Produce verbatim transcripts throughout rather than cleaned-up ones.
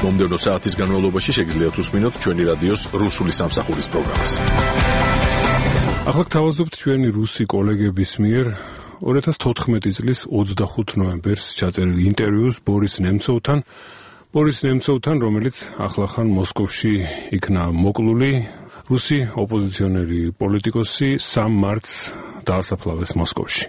მომდევნო საათის განმავლობაში შეგიძლიათ უსმინოთ ჩვენი რადიოს რუსული სამსახურის პროგრამას. ახლა გთავაზობთ ჩვენი რუსი კოლეგების მიერ ორი ათას თოთხმეტი წლის ოცდახუთი ნოემბერს ჩაწერილ ინტერვიუს ბორის ნემცოვთან, ბორის ნემცოვთან, რომელიც ახლახან მოსკოვში იქნა მოკლული. რუსი ოპოზიციონერი პოლიტიკოსი სამ მარტს დაასაფლავეს მოსკოვში.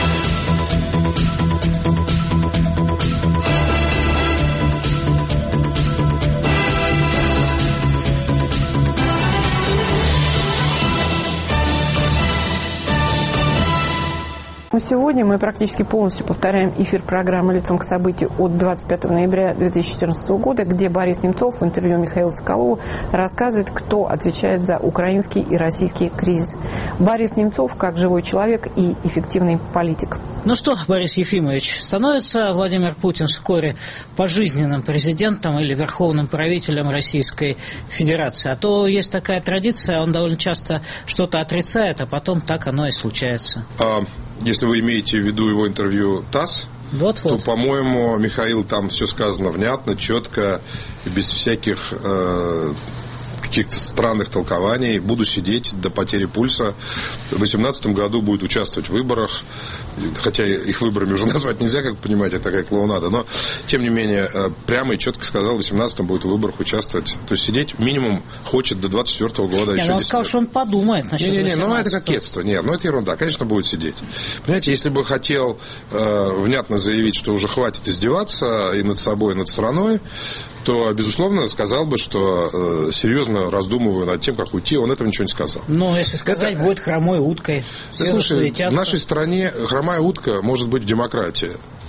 Сегодня мы практически полностью повторяем эфир программы «Лицом к событию» от двадцать пятого ноября две тысячи четырнадцатого года, где Борис Немцов в интервью Михаилу Соколову рассказывает, кто отвечает за украинский и российский кризис. Борис Немцов как живой человек и эффективный политик. Ну что, Борис Ефимович, становится Владимир Путин вскоре пожизненным президентом или верховным правителем Российской Федерации? А то есть такая традиция, он довольно часто что-то отрицает, а потом так оно и случается. А, если вы имеете в виду его интервью ТАСС, вот-вот, то, по-моему, Михаил, там все сказано внятно, четко, без всяких э, каких-то странных толкований. Буду сидеть до потери пульса. В две тысячи восемнадцатом году будет участвовать в выборах. Хотя их выборами уже назвать нельзя, как вы понимаете, это такая клоунада. Но, тем не менее, прямо и четко сказал, в две тысячи восемнадцатом будет в выборах участвовать. То есть сидеть минимум хочет до двадцать четвёртого года. Не, еще он сказал, лет. Что он подумает насчет Не-не-не, ну это кокетство. Нет, ну это ерунда. Конечно, будет сидеть. Понимаете, если бы хотел э, внятно заявить, что уже хватит издеваться и над собой, и над страной, то, безусловно, сказал бы, что э, серьезно раздумываю над тем, как уйти. Он этого ничего не сказал. Ну, если сказать, это... будет хромой уткой. Да, слушай, в нашей стране хромая утка может быть в демократии.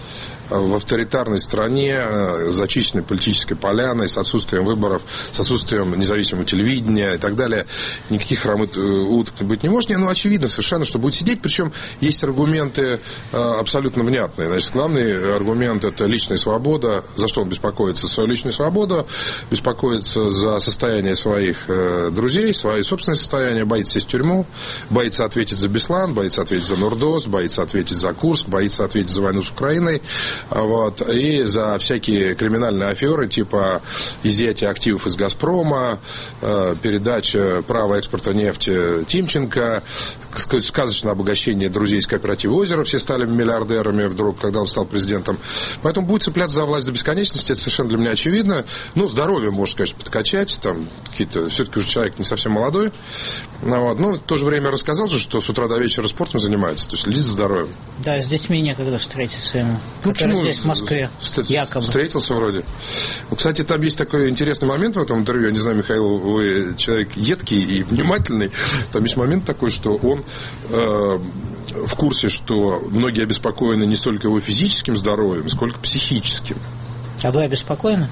В авторитарной стране, зачищенной политической поляной, с отсутствием выборов, с отсутствием независимого телевидения и так далее, никаких хромых уток быть не может. Ну, очевидно совершенно, что будет сидеть. Причем есть аргументы абсолютно внятные. Значит, главный аргумент – это личная свобода. За что он беспокоится? За свою личную свободу, беспокоится за состояние своих друзей, свое собственное состояние, боится сесть в тюрьму, боится ответить за Беслан, боится ответить за Нордост, боится ответить за Курск, боится ответить за войну с Украиной. Вот, и за всякие криминальные аферы, типа изъятия активов из «Газпрома», э, передача права экспорта нефти Тимченко, сказочное обогащение друзей из кооператива «Озеро», все стали миллиардерами вдруг, когда он стал президентом. Поэтому будет цепляться за власть до бесконечности, это совершенно для меня очевидно. Ну, здоровье может, конечно, подкачать, там какие-то, все-таки уже человек не совсем молодой. Ну, вот, но в то же время рассказал же, что с утра до вечера спортом занимается, то есть следит за здоровьем. Да, с детьми некогда встретиться ему. Ну, почему? Здесь, в Москве, якобы. Встретился вроде. Ну, кстати, там есть такой интересный момент в этом интервью. Я не знаю, Михаил, вы человек едкий и внимательный. Там есть момент такой, что он э, в курсе, что многие обеспокоены не столько его физическим здоровьем, сколько психическим. А вы обеспокоены?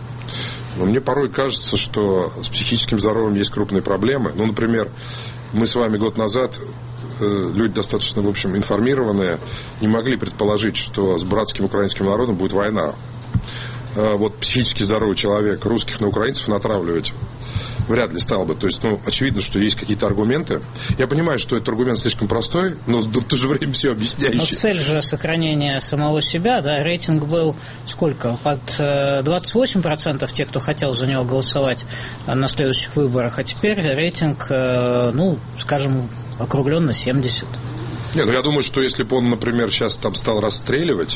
Но мне порой кажется, что с психическим здоровьем есть крупные проблемы. Ну, например, мы с вами год назад... люди достаточно, в общем, информированные, не могли предположить, что с братским украинским народом будет война. Вот психически здоровый человек русских на украинцев натравливать вряд ли стал бы. То есть, ну, очевидно, что есть какие-то аргументы. Я понимаю, что этот аргумент слишком простой, но в то же время все объясняющий. Но цель же сохранения самого себя, да, рейтинг был сколько? Под двадцать восемь процентов тех, кто хотел за него голосовать на следующих выборах, а теперь рейтинг, ну, скажем, округлен на семьдесят. Не, ну я думаю, что если бы он, например, сейчас там стал расстреливать,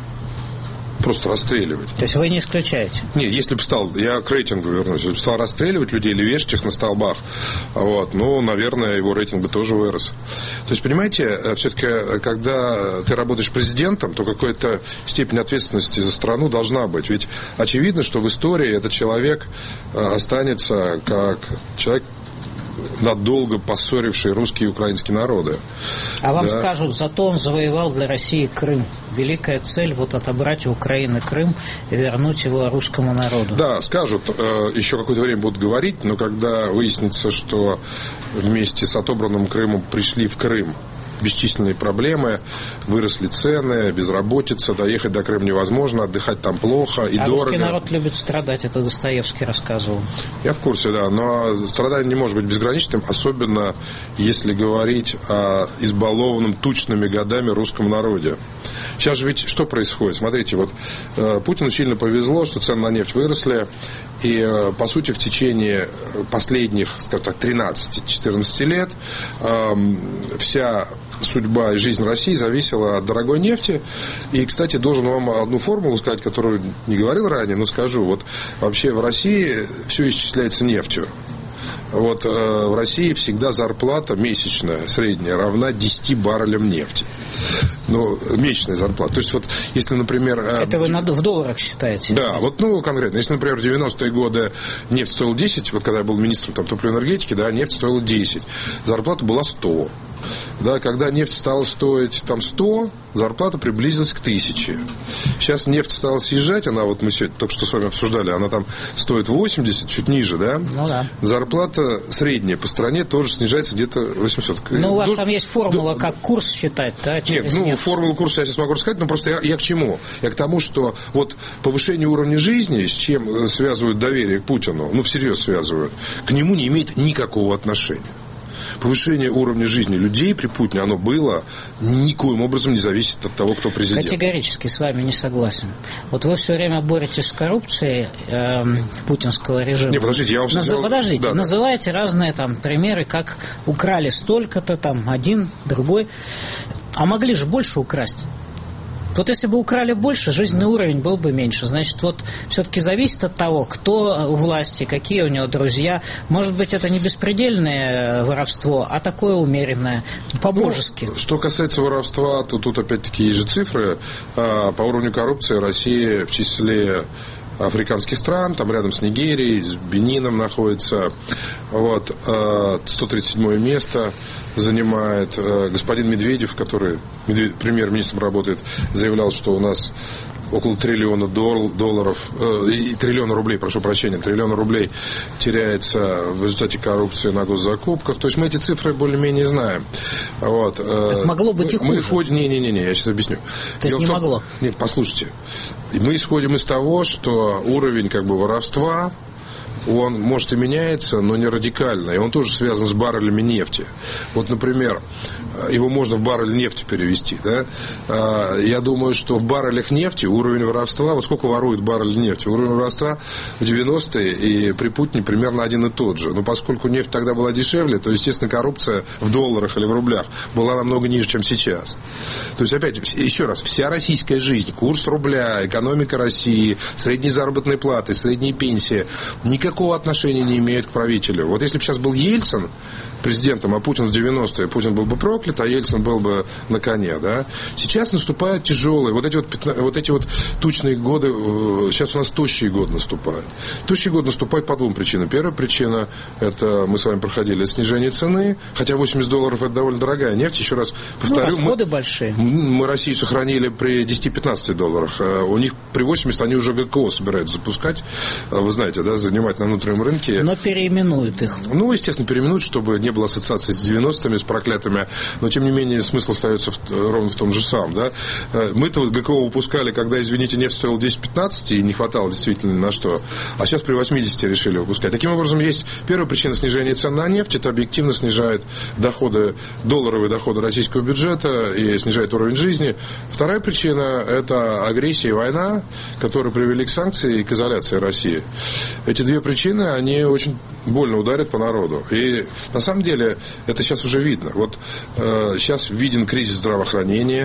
просто расстреливать. То есть вы не исключаете? Не, если бы стал, я к рейтингу вернусь, если бы стал расстреливать людей или вешать их на столбах, вот, ну, наверное, его рейтинг бы тоже вырос. То есть, понимаете, все-таки, когда ты работаешь президентом, то какая-то степень ответственности за страну должна быть. Ведь очевидно, что в истории этот человек останется как человек, надолго поссорившие русские и украинские народы. А вам да. скажут, зато он завоевал для России Крым. Великая цель вот отобрать у Украины Крым и вернуть его русскому народу. Да, скажут, еще какое-то время будут говорить, но когда выяснится, что вместе с отобранным Крымом пришли в Крым бесчисленные проблемы, выросли цены, безработица, доехать до Крыма невозможно, отдыхать там плохо и а дорого. Русский народ любит страдать, это Достоевский рассказывал. Я в курсе, да, но страдание не может быть безграничным, особенно если говорить о избалованном тучными годами русском народе. Сейчас же ведь что происходит? Смотрите, вот э, Путину сильно повезло, что цены на нефть выросли, и, э, по сути, в течение последних, скажем так, тринадцати-четырнадцати лет э, вся судьба и жизнь России зависела от дорогой нефти. И, кстати, должен вам одну формулу сказать, которую не говорил ранее, но скажу. Вот вообще в России все исчисляется нефтью. Вот э, в России всегда зарплата месячная, средняя, равна десяти баррелям нефти. Ну, месячная зарплата. То есть, вот, если, например... Э, Это вы в долларах считаете? Да, вот, ну, конкретно. Если, например, в девяностые годы нефть стоила десять, вот когда я был министром там, топливной энергетики, да, нефть стоила десять, зарплата была сто. Да, когда нефть стала стоить там сто, зарплата приблизилась к тысяче. Сейчас нефть стала съезжать, она вот мы сегодня только что с вами обсуждали, она там стоит восемьдесят, чуть ниже, да? Ну да. Зарплата средняя по стране тоже снижается где-то восемьсот. Ну, у вас ну, там есть формула, ну, как курс считать, да? Нет, ну, нефть. Формулу курса я сейчас могу рассказать, но просто я, я к чему? Я к тому, что вот повышение уровня жизни, с чем связывают доверие к Путину, ну, всерьез связывают, к нему не имеет никакого отношения. Повышение уровня жизни людей при Путине, оно было, никоим образом не зависит от того, кто президент. Категорически с вами не согласен. Вот вы все время боретесь с коррупцией э, путинского режима. Не, подождите, я вам Наз... сказал... Подождите, да, называете да. разные там примеры, как украли столько-то, там, один, другой. А могли же больше украсть. Вот если бы украли больше, жизненный уровень был бы меньше. Значит, вот все-таки зависит от того, кто у власти, какие у него друзья. Может быть, это не беспредельное воровство, а такое умеренное, по-божески. Ну, что касается воровства, то тут опять-таки есть же цифры. По уровню коррупции Россия в числе африканских стран, там рядом с Нигерией, с Бенином находится. Вот, сто тридцать седьмое место занимает. Господин Медведев, который премьер-министром работает, заявлял, что у нас около триллиона долларов, э, триллиона рублей, прошу прощения, триллиона рублей теряется в результате коррупции на госзакупках. То есть мы эти цифры более-менее знаем. Вот. Так могло быть мы, и хуже. Мы исходим... Не-не-не, я сейчас объясню. То есть не том... могло? Нет, послушайте. Мы исходим из того, что уровень как бы воровства, он, может, и меняется, но не радикально. И он тоже связан с баррелями нефти. Вот, например, его можно в баррель нефти перевести. Да? Я думаю, что в баррелях нефти уровень воровства, вот сколько ворует баррель нефти, уровень воровства в девяностые и при Путине примерно один и тот же. Но поскольку нефть тогда была дешевле, то, естественно, коррупция в долларах или в рублях была намного ниже, чем сейчас. То есть, опять, еще раз, вся российская жизнь, курс рубля, экономика России, средние заработные платы, средние пенсии, никакого отношения не имеют к правителю. Вот если бы сейчас был Ельцин президентом, а Путин в девяностые, Путин был бы проклят, а Ельцин был бы на коне, да. Сейчас наступают тяжелые, вот эти вот, вот эти вот тучные годы, сейчас у нас тощие годы наступают. Тощие годы наступают по двум причинам. Первая причина, это мы с вами проходили, снижение цены, хотя восемьдесят долларов это довольно дорогая нефть, еще раз повторю. Ну, расходы мы, большие. Мы Россию сохранили при десяти-пятнадцати долларах, у них при восьмидесяти они уже ГКО собираются запускать, вы знаете, да, занимать на внутреннем рынке. Но переименуют их. Ну, естественно, переименуют, чтобы не было ассоциации с девяностыми, с проклятыми, но, тем не менее, смысл остается в, ровно в том же самом. Да? Мы-то вот ГКО выпускали, когда, извините, нефть стоила десять-пятнадцать, и не хватало действительно на что. А сейчас при восьмидесяти решили выпускать. Таким образом, есть первая причина снижения цен на нефть. Это объективно снижает доходы, долларовые доходы российского бюджета и снижает уровень жизни. Вторая причина – это агрессия и война, которые привели к санкциям и к изоляции России. Эти две причины, они очень больно ударят по народу. И, на самом деле, это сейчас уже видно. Вот э, сейчас виден кризис здравоохранения.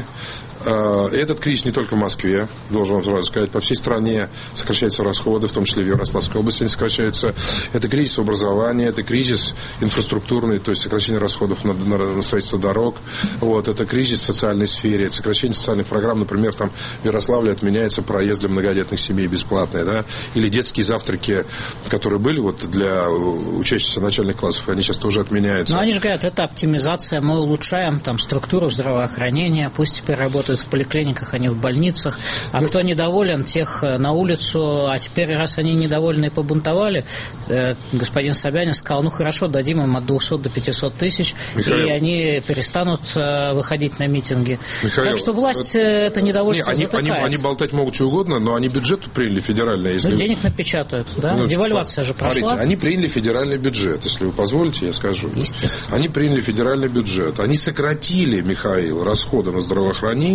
Э, этот кризис не только в Москве, должен вам сразу сказать, по всей стране сокращаются расходы, в том числе в Ярославской области они сокращаются. Это кризис образования, это кризис инфраструктурный, то есть сокращение расходов на, на, на строительство дорог. Вот, это кризис в социальной сфере, это сокращение социальных программ. Например, там в Ярославле отменяется проезд для многодетных семей бесплатный, да? Или детские завтраки, которые были вот для учащихся начальных классов, они сейчас тоже отменяются. Но они же говорят, это оптимизация, мы улучшаем там структуру здравоохранения, пусть теперь работают в поликлиниках, а не в больницах. А ну, кто недоволен, тех на улицу. А теперь, раз они недовольны и побунтовали, э, господин Собянин сказал, ну хорошо, дадим им от двухсот до пятисот тысяч, Михаил, и они перестанут э, выходить на митинги. Михаил, так что власть это, это недовольство не, они, затыкает. Они, они болтать могут что угодно, но они бюджет приняли федеральный. Если... Ну, денег напечатают, да? Ну, Девальвация же прошла. Смотрите, они приняли федеральный бюджет, если вы позволите, я скажу. Естественно. Они приняли федеральный бюджет. Они сократили, Михаил, расходы на здравоохранение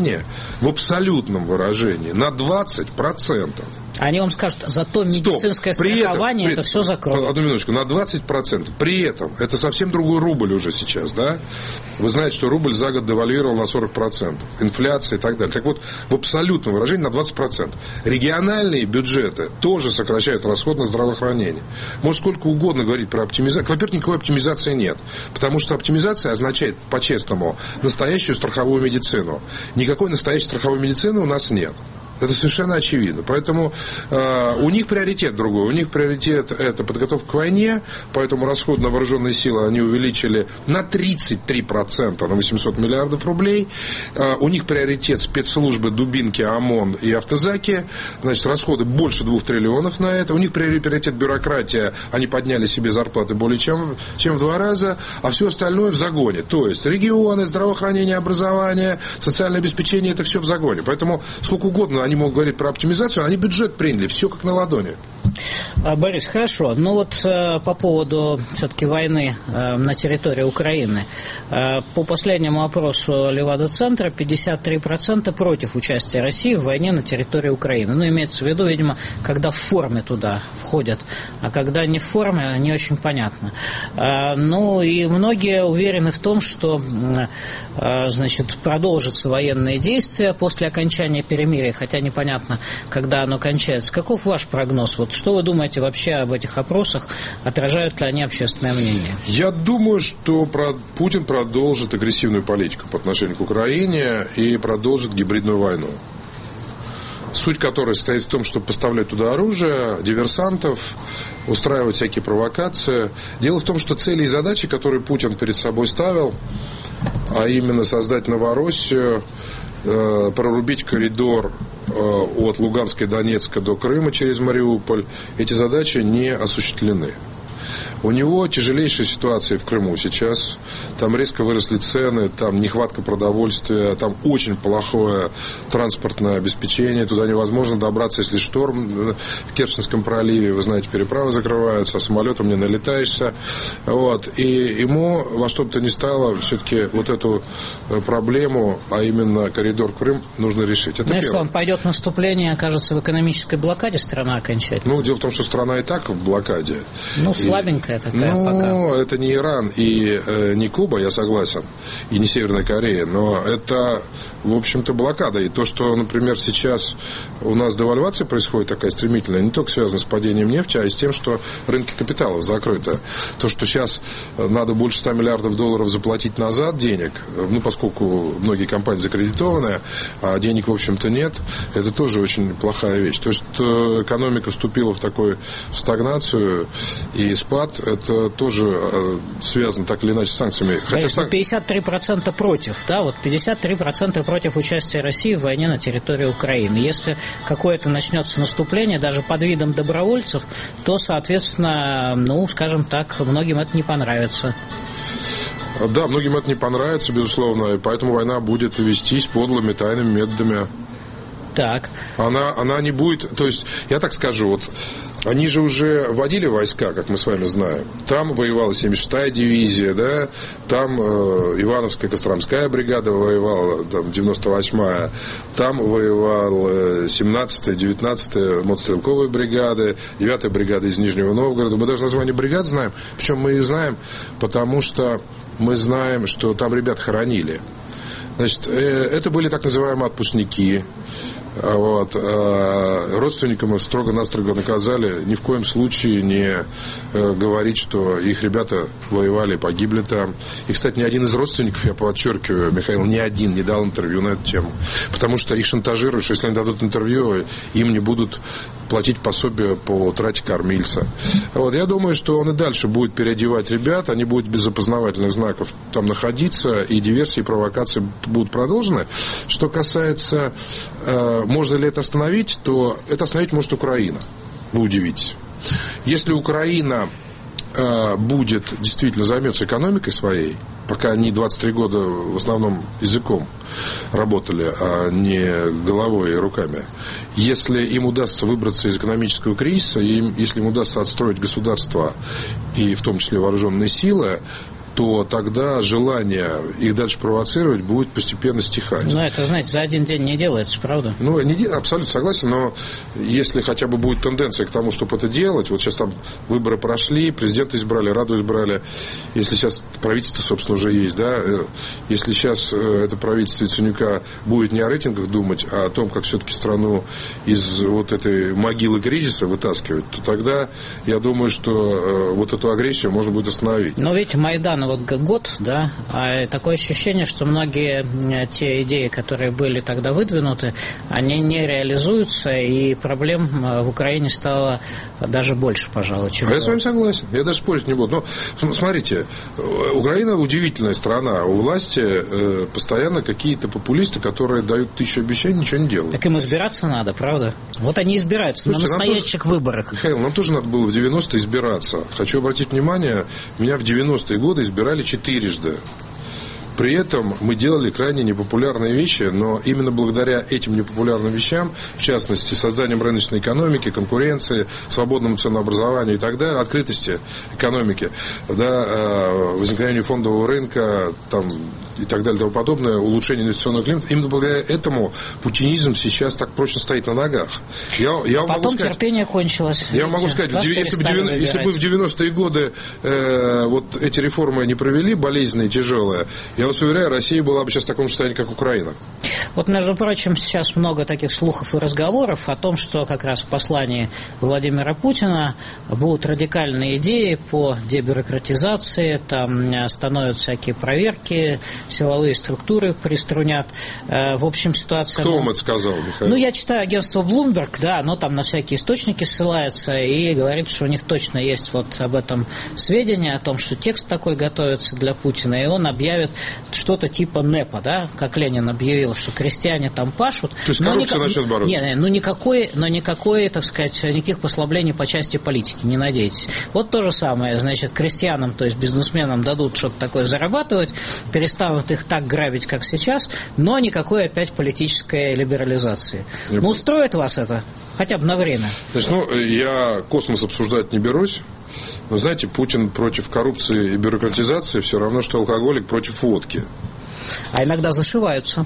здравоохранения в абсолютном выражении на двадцать процентов. Они вам скажут, зато медицинское Стоп. При страхование этом, это все закроет. Одну минуточку, на двадцать процентов. При этом, это совсем другой рубль уже сейчас, да? Вы знаете, что рубль за год девальвировал на сорок процентов. Инфляция и так далее. Так вот, в абсолютном выражении на двадцать процентов. Региональные бюджеты тоже сокращают расход на здравоохранение. Может, сколько угодно говорить про оптимизацию. Во-первых, никакой оптимизации нет. Потому что оптимизация означает, по-честному, настоящую страховую медицину. Никакой настоящей страховой медицины у нас нет. Это совершенно очевидно. Поэтому э, у них приоритет другой. У них приоритет – это подготовка к войне. Поэтому расход на вооруженные силы они увеличили на тридцать три процента, на восемьсот миллиардов рублей. Э, у них приоритет спецслужбы, дубинки, ОМОН и автозаки. Значит, расходы больше двух триллионов на это. У них приоритет бюрократия. Они подняли себе зарплаты более чем, чем в два раза. А все остальное в загоне. То есть регионы, здравоохранение, образование, социальное обеспечение – это все в загоне. Поэтому сколько угодно они Они могут говорить про оптимизацию, они бюджет приняли, все как на ладони. Борис, хорошо. Ну вот э, по поводу все-таки войны э, на территории Украины. Э, по последнему опросу Левада-центра пятьдесят три процента против участия России в войне на территории Украины. Ну, имеется в виду, видимо, когда в форме туда входят, а когда не в форме, не очень понятно. Э, ну и многие уверены в том, что э, значит, продолжатся военные действия после окончания перемирия, хотя непонятно, когда оно кончается. Каков ваш прогноз? Вот что вы думаете вообще об этих опросах? Отражают ли они общественное мнение? Я думаю, что Путин продолжит агрессивную политику по отношению к Украине и продолжит гибридную войну. Суть которой состоит в том, чтобы поставлять туда оружие, диверсантов, устраивать всякие провокации. Дело в том, что цели и задачи, которые Путин перед собой ставил, а именно создать Новороссию, прорубить коридор от Луганска и Донецка до Крыма через Мариуполь, эти задачи не осуществлены. У него тяжелейшая ситуация в Крыму сейчас. Там резко выросли цены, там нехватка продовольствия, там очень плохое транспортное обеспечение. Туда невозможно добраться, если шторм в Керченском проливе. Вы знаете, переправы закрываются, а самолетом не налетаешься. Вот. И ему во что бы то ни стало все-таки вот эту проблему, а именно коридор Крым, нужно решить. Это Знаешь, что он пойдет в наступление, окажется в экономической блокаде страна окончательно? Ну, дело в том, что страна и так в блокаде. Ну, слабенькая. Такая ну, пока. Это не Иран и э, не Куба, я согласен, и не Северная Корея, но это, в общем-то, блокада. И то, что, например, сейчас у нас девальвация происходит такая стремительная, не только связана с падением нефти, а и с тем, что рынки капиталов закрыты. То, что сейчас надо больше ста миллиардов долларов заплатить назад денег, ну, поскольку многие компании закредитованы, а денег, в общем-то, нет, это тоже очень плохая вещь. То есть экономика вступила в такую стагнацию и спад. Это тоже связано так или иначе с санкциями. Хотя сан... пятьдесят три процента против, да, вот пятьдесят три процента против участия России в войне на территории Украины. Если какое-то начнется наступление, даже под видом добровольцев, то, соответственно, ну, скажем так, многим это не понравится. Да, многим это не понравится, безусловно, и поэтому война будет вестись подлыми тайными методами. Так. Она, она не будет, то есть, я так скажу, вот они же уже вводили войска, как мы с вами знаем. Там воевала семьдесят шестая дивизия, да, там э, Ивановская Костромская бригада воевала, там девяносто восьмая, там воевала семнадцатая, девятнадцатая мотострелковые бригады, девятая бригада из Нижнего Новгорода. Мы даже название бригад знаем, причем мы их знаем, потому что мы знаем, что там ребят хоронили. Значит, э, это были так называемые отпускники. Вот. Родственникам строго-настрого наказали ни в коем случае не говорить, что их ребята воевали, погибли там. И, кстати, ни один из родственников, я подчеркиваю, Михаил, ни один не дал интервью на эту тему. Потому что их шантажируют, что если они дадут интервью, им не будут платить пособие по утрате кормильца. Вот. Я думаю, что он и дальше будет переодевать ребят, они будут без опознавательных знаков там находиться, и диверсии, и провокации будут продолжены. Что касается, э, можно ли это остановить, то это остановить может Украина. Вы удивитесь. Если Украина э, будет, действительно займется экономикой своей, пока они двадцать три года в основном языком работали, а не головой и руками. Если им удастся выбраться из экономического кризиса, им, если им удастся отстроить государство, и в том числе вооруженные силы, то тогда желание их дальше провоцировать будет постепенно стихать. Ну, это, знаете, за один день не делается, правда? Ну, не, абсолютно согласен, но если хотя бы будет тенденция к тому, чтобы это делать, вот сейчас там выборы прошли, президента избрали, Раду избрали, если сейчас правительство, собственно, уже есть, да, если сейчас это правительство Яценюка будет не о рейтингах думать, а о том, как все-таки страну из вот этой могилы кризиса вытаскивать, то тогда я думаю, что вот эту агрессию можно будет остановить. Но видите, Майдан вот год, да, а такое ощущение, что многие те идеи, которые были тогда выдвинуты, они не реализуются, и проблем в Украине стало даже больше, пожалуй, чем А я с вами согласен, я даже спорить не буду. Но смотрите, Украина удивительная страна, у власти постоянно какие-то популисты, которые дают тысячу обещаний, ничего не делают. Так им избираться надо, правда? Вот они избираются. Слушайте, на настоящих тоже, выборах. Михаил, нам тоже надо было в девяностые избираться. Хочу обратить внимание, меня в девяностые годы избирали четырежды. При этом мы делали крайне непопулярные вещи, но именно благодаря этим непопулярным вещам, в частности, созданием рыночной экономики, конкуренции, свободному ценообразованию и так далее, открытости экономики, да, возникновению фондового рынка там, и так далее и тому подобное, улучшение инвестиционного климата, именно благодаря этому путинизм сейчас так прочно стоит на ногах. Я, я а потом сказать, терпение кончилось. Я могу сказать, если бы, если бы в девяностые годы э, вот эти реформы не провели, болезненные, тяжелые, я вас уверяю, Россия была бы сейчас в таком состоянии, как Украина. Вот, между прочим, сейчас много таких слухов и разговоров о том, что как раз в послании Владимира Путина будут радикальные идеи по дебюрократизации, там становятся всякие проверки, силовые структуры приструнят. В общем, ситуация... Кто вам это сказал, Михаил? Ну, я читаю агентство Bloomberg, да, оно там на всякие источники ссылается и говорит, что у них точно есть вот об этом сведения, о том, что текст такой готовится для Путина, и он объявит что-то типа НЭПа, да, как Ленин объявил, что крестьяне там пашут. То есть коррупция никак... начнет бороться? Нет, ну никакой, но никакой, так сказать, никаких послаблений по части политики, не надейтесь. Вот то же самое, значит, крестьянам, то есть бизнесменам дадут что-то такое зарабатывать, перестанут их так грабить, как сейчас, но никакой опять политической либерализации. Я... Ну, устроит вас это? Хотя бы на время. Значит, ну, я космос обсуждать не берусь. Но, знаете, Путин против коррупции и бюрократизации все равно, что алкоголик против водки. А иногда зашиваются.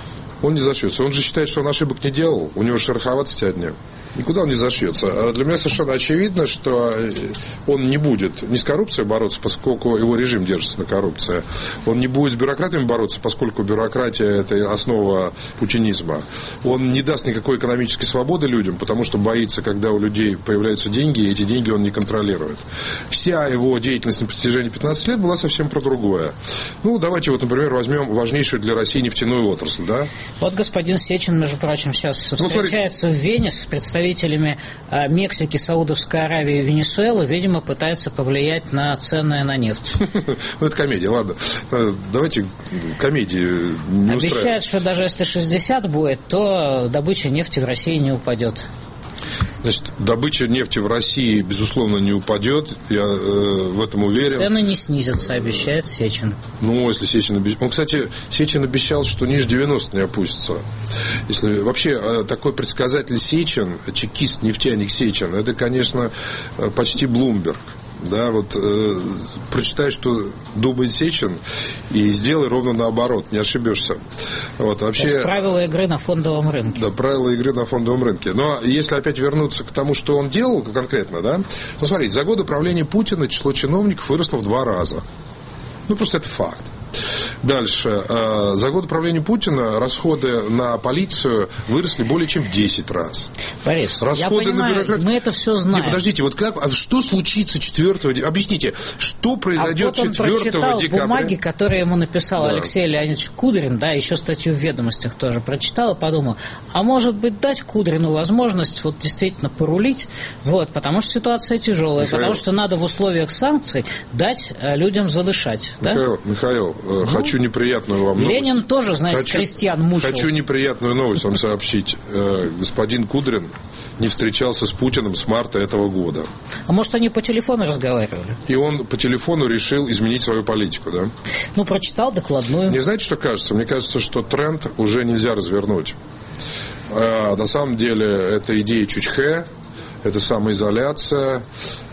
Он не зашьется. Он же считает, что он ошибок не делал. У него шероховатости одни. Никуда он не зашьется. А для меня совершенно очевидно, что он не будет ни с коррупцией бороться, поскольку его режим держится на коррупции. Он не будет с бюрократами бороться, поскольку бюрократия – это основа путинизма. Он не даст никакой экономической свободы людям, потому что боится, когда у людей появляются деньги, и эти деньги он не контролирует. Вся его деятельность на протяжении пятнадцати лет была совсем про другое. Ну, давайте вот, например, возьмем важнейшую для России нефтяную отрасль, да? Вот господин Сечин, между прочим, сейчас встречается ну, в Вене с представителями представителями Мексики, Саудовской Аравии и Венесуэлы, видимо, пытается повлиять на цены на нефть. Ну, это комедия, ладно. Давайте комедии не устраивать. Обещают, что даже если шестьдесят будет, то добыча нефти в России не упадет. Значит, добыча нефти в России, безусловно, не упадет. Я э, в этом уверен. Цены не снизятся, обещает Сечин. Ну, если Сечин обещал... Он, кстати, Сечин обещал, что ниже девяноста не опустится. Если... Вообще, такой предсказатель Сечин, чекист, нефтяник Сечин, это, конечно, почти Блумберг. Да, вот э, прочитай, что думает Сечин, и сделай ровно наоборот, не ошибешься. Вот, вообще, то есть правила игры на фондовом рынке. Да, правила игры на фондовом рынке. Но если опять вернуться к тому, что он делал конкретно, да, ну, смотрите, за годы правления Путина число чиновников выросло в два раза. Ну, просто это факт. Дальше. За год правления Путина расходы на полицию выросли более чем в десять раз. Борис, расходы я понимаю, на бюрократию... мы это все знаем. Не, подождите, вот как, а что случится четвёртого декабря? Объясните, что произойдет а вот четвёртого декабря? Он прочитал бумаги, которые ему написал да. Алексей Леонидович Кудрин, да, еще статью в «Ведомостях» тоже прочитал и подумал, а может быть дать Кудрину возможность вот действительно порулить, вот, потому что ситуация тяжелая, Михаил, потому что надо в условиях санкций дать людям задышать. Михаил, да? Михаил, ну, хочу неприятную вам новость. Ленин тоже, знаете, хочу, крестьян мучил. Хочу неприятную новость вам сообщить. Господин Кудрин не встречался с Путиным с марта этого года. А может, они по телефону разговаривали? И он по телефону решил изменить свою политику, да? Ну, прочитал докладную. Мне знаете, что кажется? Мне кажется, что тренд уже нельзя развернуть. А, на самом деле, это идея Чучхе, это самоизоляция,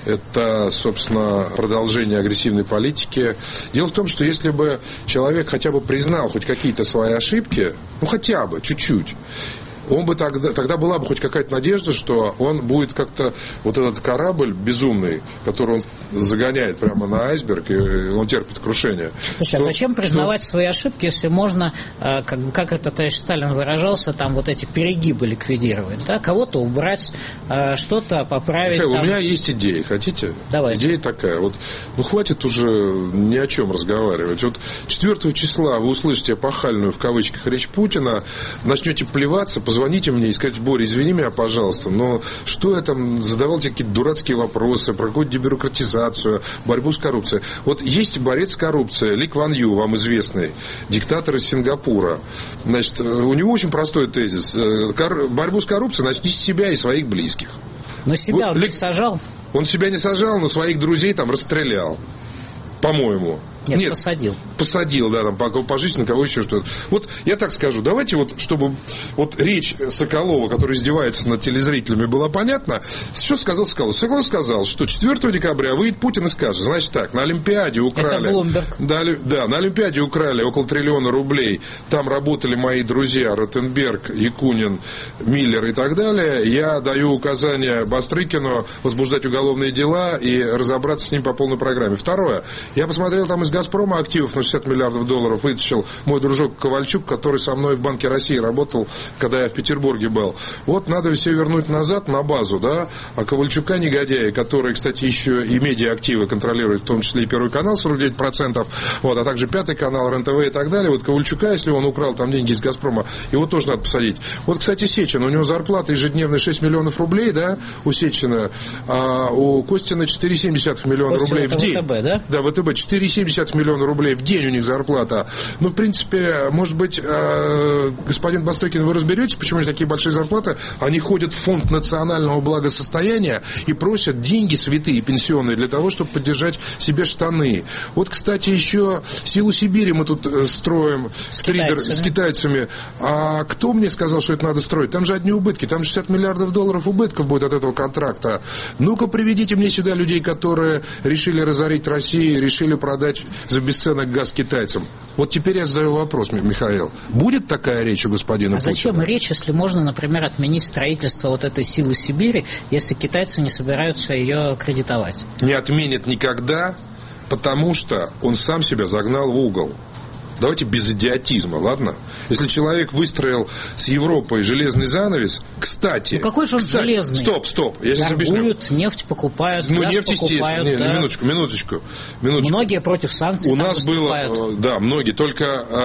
это, собственно, продолжение агрессивной политики. Дело в том, что если бы человек хотя бы признал хоть какие-то свои ошибки, ну хотя бы чуть-чуть, он бы тогда, тогда была бы хоть какая-то надежда, что он будет как-то, вот этот корабль безумный, который он загоняет прямо на айсберг, и он терпит крушение. Слушай, что, а зачем признавать что... свои ошибки, если можно, как, как это товарищ Сталин выражался, там вот эти перегибы ликвидировать, да? Кого-то убрать, что-то поправить. Михаил, там... у меня есть идея, хотите? Давайте. Идея такая, вот, ну хватит уже ни о чем разговаривать. Вот четвёртого числа вы услышите эпохальную, в кавычках, речь Путина, начнете плеваться, позвоните мне и скажите: Боря, извини меня, пожалуйста, но что я там задавал тебе какие-то дурацкие вопросы про какую-то дебюрократизацию, борьбу с коррупцией. Вот есть борец с коррупцией, Ли Кван Ю, вам известный, диктатор из Сингапура. Значит, у него очень простой тезис: борьбу с коррупцией начните с себя и своих близких. Но себя вот, он Ли... не сажал? Он себя не сажал, но своих друзей там расстрелял. По-моему. Нет, Нет, посадил. Посадил, да, там, пожизненно, кого еще что-то. Вот я так скажу, давайте вот, чтобы вот речь Соколова, который издевается над телезрителями, была понятна. Что сказал Соколов? Соколов сказал, что четвёртого декабря выйдет Путин и скажет: значит так, на Олимпиаде украли... Это Блумберг. Да, да, на Олимпиаде украли около триллиона рублей. Там работали мои друзья Ротенберг, Якунин, Миллер и так далее. Я даю указание Бастрыкину возбуждать уголовные дела и разобраться с ним по полной программе. Второе. Я посмотрел там из «Газпрома» активов на шестьдесят миллиардов долларов вытащил мой дружок Ковальчук, который со мной в Банке России работал, когда я в Петербурге был. Вот надо все вернуть назад на базу, да, а Ковальчука, негодяя, который, кстати, еще и медиа-активы контролирует, в том числе и Первый канал, сорок девять процентов, вот, а также Пятый канал, РЕН-ТВ и так далее. Вот Ковальчука, если он украл там деньги из «Газпрома», его тоже надо посадить. Вот, кстати, Сечин, у него зарплата ежедневная шесть миллионов рублей, да, у Сечина, а у Костина четыре целых семь десятых миллиона Костина рублей в день. ВТБ, да? Да, ВТБ четыре целых семь десятых миллиона рублей в день у них зарплата. Ну, в принципе, может быть, э, господин Бастрыкин, вы разберетесь, почему у них такие большие зарплаты? Они ходят в фонд национального благосостояния и просят деньги святые пенсионные для того, чтобы поддержать себе штаны. Вот, кстати, еще «Силу Сибири» мы тут строим с, тридер, с китайцами. А кто мне сказал, что это надо строить? Там же одни убытки, там шестьдесят миллиардов долларов убытков будет от этого контракта. Ну-ка, приведите мне сюда людей, которые решили разорить Россию, решили продать за бесценок газ китайцам. Вот теперь я задаю вопрос, Михаил. Будет такая речь у господина а Путина? А зачем речь, если можно, например, отменить строительство вот этой «Силы Сибири», если китайцы не собираются ее кредитовать? Не отменят никогда, потому что он сам себя загнал в угол. Давайте без идиотизма, ладно? Если человек выстроил с Европой железный занавес, кстати... Ну какой же он кстати, железный? Стоп, стоп, я сейчас объясню. Торгуют, нефть покупают, ну, газ нефть, покупают. Не, да. минуточку, минуточку, минуточку. Многие против санкций у нас было, да, многие. Только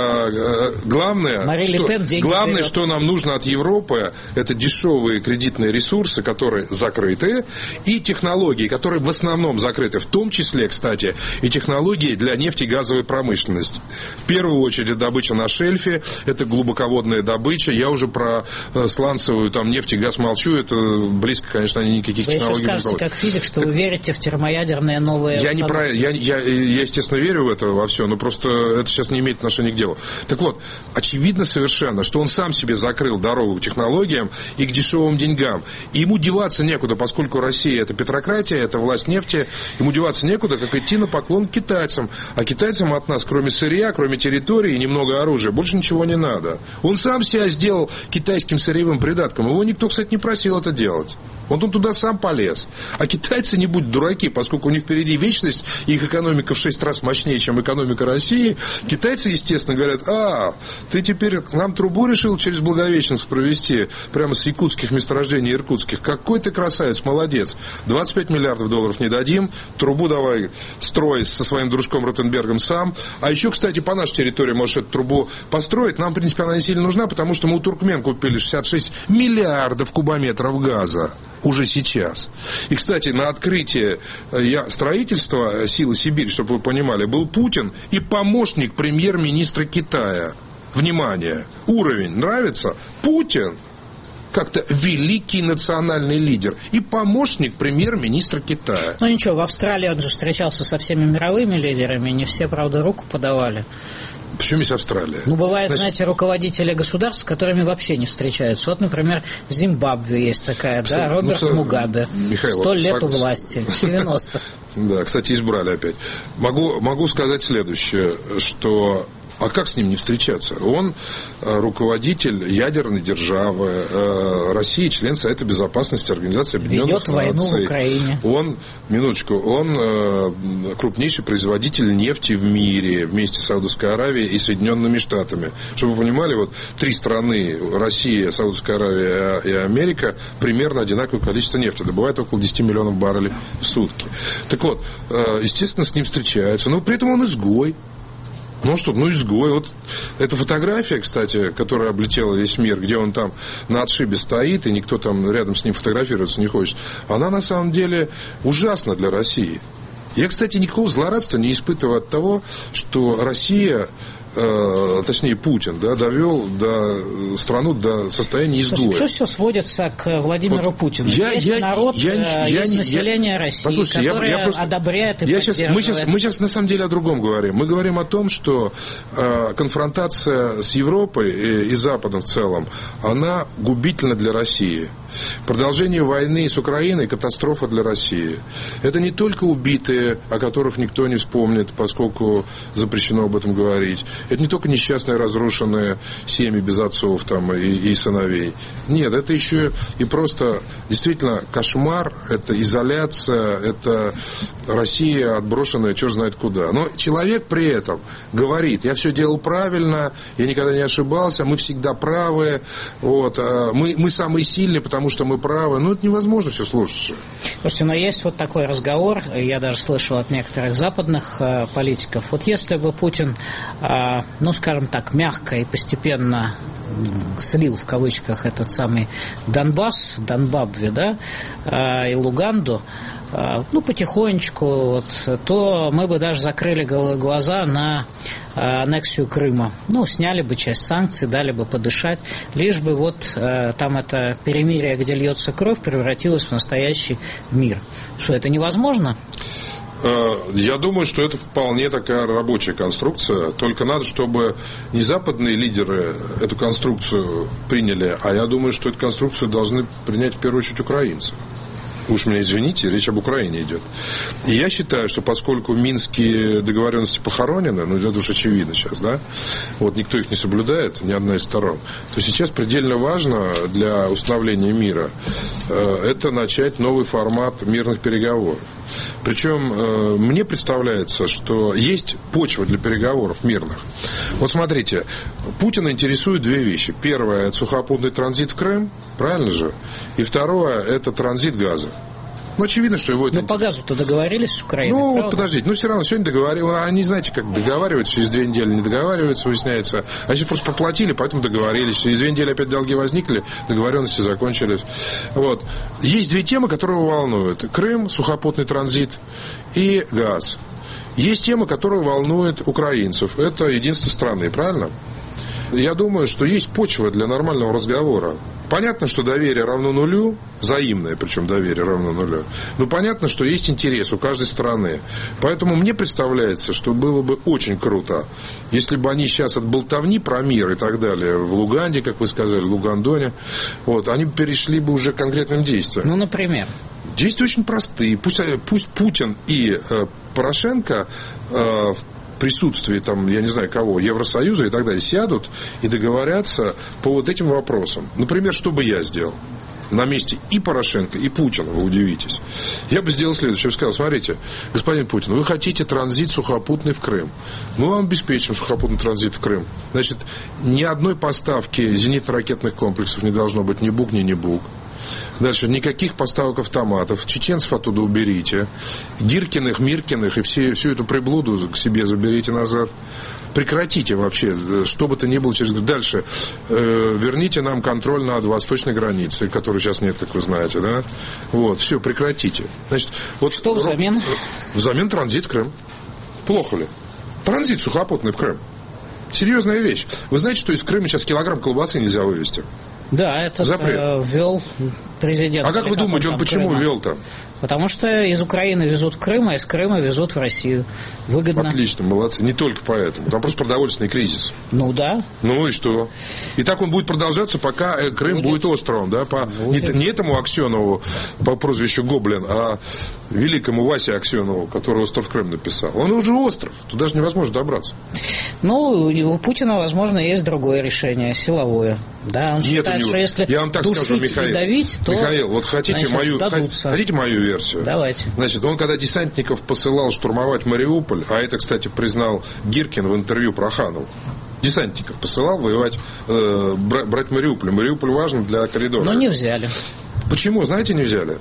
э, главное, что, главное что нам нужно от Европы, это дешевые кредитные ресурсы, которые закрыты, и технологии, которые в основном закрыты. В том числе, кстати, и технологии для нефтегазовой промышленности. В первую очередь добыча на шельфе, это глубоководная добыча. Я уже про э, сланцевую там нефть и газ молчу, это близко, конечно, они никаких вы технологий не скажете, проводят. как физик, что так, вы верите в термоядерные новые... Я не про, я, я, я, естественно, верю в это во все, но просто это сейчас не имеет отношения к делу. Так вот, очевидно совершенно, что он сам себе закрыл дорогу к технологиям и к дешевым деньгам. И ему деваться некуда, поскольку Россия это петрократия, это власть нефти, ему деваться некуда, как идти на поклон к китайцам. А китайцам от нас, кроме сырья, кроме территории и немного оружия, больше ничего не надо. Он сам себя сделал китайским сырьевым придатком. Его никто, кстати, не просил это делать. Вот он туда сам полез. А китайцы не будут дураки, поскольку у них впереди вечность, и их экономика в шесть раз мощнее, чем экономика России. Китайцы, естественно, говорят: а, ты теперь к нам трубу решил через Благовещенск провести, прямо с якутских месторождений иркутских. Какой ты красавец, молодец. двадцать пять миллиардов долларов не дадим, трубу давай строй со своим дружком Ротенбергом сам. А еще, кстати, по нашей территории можешь эту трубу построить. Нам, в принципе, она не сильно нужна, потому что мы у туркмен купили шестьдесят шесть миллиардов кубометров газа. Уже сейчас. И, кстати, на открытии я, строительства «Силы Сибири», чтобы вы понимали, был Путин и помощник премьер-министра Китая. Внимание! Уровень нравится? Путин как-то великий национальный лидер и помощник премьер-министра Китая. Ну ничего, в Австралии он же встречался со всеми мировыми лидерами, не все, правда, руку подавали. Почему есть Австралия? Ну, бывает, Значит, знаете, руководители государств, с которыми вообще не встречаются. Вот, например, в Зимбабве есть такая, да, Роберт ну, Мугабе. Сто лет у власти, девяносто. Да, кстати, избрали опять. Могу, могу сказать следующее, что... А как с ним не встречаться? Он руководитель ядерной державы, России, член Совета Безопасности Организации Объединенных Ведет войну Наций. в Украине. Он, минуточку, он крупнейший производитель нефти в мире вместе с Саудовской Аравией и Соединенными Штатами. Чтобы вы понимали, вот три страны, Россия, Саудовская Аравия и Америка, примерно одинаковое количество нефти. Добывают около десять миллионов баррелей в сутки. Так вот, естественно, с ним встречаются, но при этом он изгой. Ну что, ну изгой. Вот эта фотография, кстати, которая облетела весь мир, где он там на отшибе стоит, и никто там рядом с ним фотографироваться не хочет, она на самом деле ужасна для России. Я, кстати, никакого злорадства не испытываю от того, что Россия... Э, точнее Путин, да, довел до, страну до состояния изгоя. Все, все сводится к Владимиру вот Путину. Я, есть я, народ, я, есть я, население я, России, которое я, я просто, одобряет и я сейчас, мы, сейчас, мы сейчас на самом деле о другом говорим. Мы говорим о том, что э, конфронтация с Европой и, и Западом в целом, она губительна для России. Продолжение войны с Украиной – катастрофа для России. Это не только убитые, о которых никто не вспомнит, поскольку запрещено об этом говорить. Это не только несчастные, разрушенные семьи без отцов там, и, и сыновей. Нет, это еще и просто действительно кошмар, это изоляция, это Россия, отброшенная черт знает куда. Но человек при этом говорит: я все делал правильно, я никогда не ошибался, мы всегда правы, вот, мы, мы самые сильные, потому что мы правы. Ну, это невозможно все слушать. Слушайте, но есть вот такой разговор, я даже слышал от некоторых западных э, политиков. Вот если бы Путин, э, ну, скажем так, мягко и постепенно слил в кавычках этот самый Донбасс, Донбабве, да, э, и Луганду, э, ну, потихонечку, вот, то мы бы даже закрыли глаза на аннексию Крыма. Ну, сняли бы часть санкций, дали бы подышать, лишь бы вот э, там это перемирие, где льется кровь, превратилось в настоящий мир. Что, это невозможно? Я думаю, что это вполне такая рабочая конструкция. Только надо, чтобы не западные лидеры эту конструкцию приняли, а я думаю, что эту конструкцию должны принять в первую очередь украинцы. Уж меня извините, речь об Украине идет. И я считаю, что поскольку минские договоренности похоронены, ну это уж очевидно сейчас, да, вот никто их не соблюдает, ни одна из сторон, то сейчас предельно важно для установления мира э, это начать новый формат мирных переговоров. Причем э, мне представляется, что есть почва для переговоров мирных. Вот смотрите, Путина интересуют две вещи. Первое – это сухопутный транзит в Крым, правильно же? И второе – это транзит газа. Ну, очевидно, что его это... Ну, по газу-то договорились с Украиной, Ну, правда? вот подождите, ну, все равно сегодня договариваются. Они, знаете, как договариваются, через две недели не договариваются, выясняется. Они сейчас просто проплатили, поэтому договорились. Через две недели опять долги возникли, договоренности закончились. Вот. Есть две темы, которые его волнуют. Крым, сухопутный транзит и газ. Есть тема, которая волнует украинцев. Это единство страны, правильно? Я думаю, что есть почва для нормального разговора. Понятно, что доверие равно нулю, взаимное, причем доверие равно нулю. Но понятно, что есть интерес у каждой стороны. Поэтому мне представляется, что было бы очень круто, если бы они сейчас от болтовни про мир и так далее, в Луганде, как вы сказали, в Лугандоне, вот, они перешли бы уже к конкретным действиям. Ну, например? Действия очень простые. Пусть, пусть Путин и э, Порошенко э, в присутствии, там, я не знаю кого, Евросоюза и так далее, сядут и договорятся по вот этим вопросам. Например, что бы я сделал на месте и Порошенко, и Путина, вы удивитесь. Я бы сделал следующее. Я бы сказал: смотрите, господин Путин, вы хотите транзит сухопутный в Крым. Мы вам обеспечим сухопутный транзит в Крым. Значит, ни одной поставки зенитно-ракетных комплексов не должно быть, ни бук, ни ни бук. Дальше, никаких поставок автоматов. Чеченцев оттуда уберите. Диркиных, Миркиных и все, всю эту приблуду к себе заберите назад. Прекратите вообще, что бы то ни было через... Дальше, э, верните нам контроль над восточной границей, которой сейчас нет, как вы знаете, да? Вот, все, прекратите. Значит, вот, что взамен? Взамен транзит в Крым. Плохо ли? Транзит сухопутный в Крым. Серьезная вещь. Вы знаете, что из Крыма сейчас килограмм колбасы нельзя вывезти? Да, это ввел президент. А как вы думаете, он почему ввел-то? Потому что из Украины везут в Крым, а из Крыма везут в Россию. Выгодно. Отлично, молодцы. Не только поэтому. Там просто продовольственный кризис. Ну да. Ну и что? И так он будет продолжаться, пока Крым будет, будет островом, да? По... Не, не этому Аксенову по прозвищу Гоблин, а великому Васе Аксенову, который «Остров Крым» написал. Он уже остров. Туда же невозможно добраться. Ну, у Путина, возможно, есть другое решение, силовое. Да, он Нет, считает, что если Я вам так душить скажу, Михаил, и давить, то Михаил, вот хотите, значит, мою, сдадутся. хотите мою версию? Давайте. Значит, он когда десантников посылал штурмовать Мариуполь, а это, кстати, признал Гиркин в интервью Проханову, десантников посылал воевать, э, брать Мариуполь. Мариуполь важен для коридора. Но не взяли. Почему, знаете, не взяли?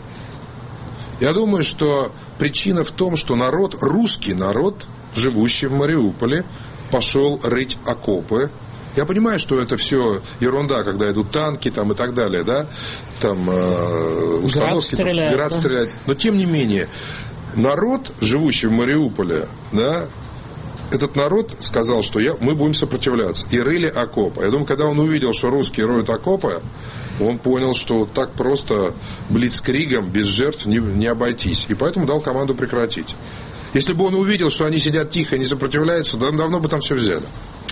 Я думаю, что причина в том, что народ, русский народ, живущий в Мариуполе, пошел рыть окопы. Я понимаю, что это все ерунда, когда идут танки там, и так далее, да, там э, установки, град стреляет, град да? стреляет. Но тем не менее, народ, живущий в Мариуполе, да, этот народ сказал, что я, мы будем сопротивляться. И рыли окопы. Я думаю, когда он увидел, что русские роют окопы, он понял, что вот так просто блицкригом, без жертв не, не обойтись. И поэтому дал команду прекратить. Если бы он увидел, что они сидят тихо и не сопротивляются, давно бы там все взяли.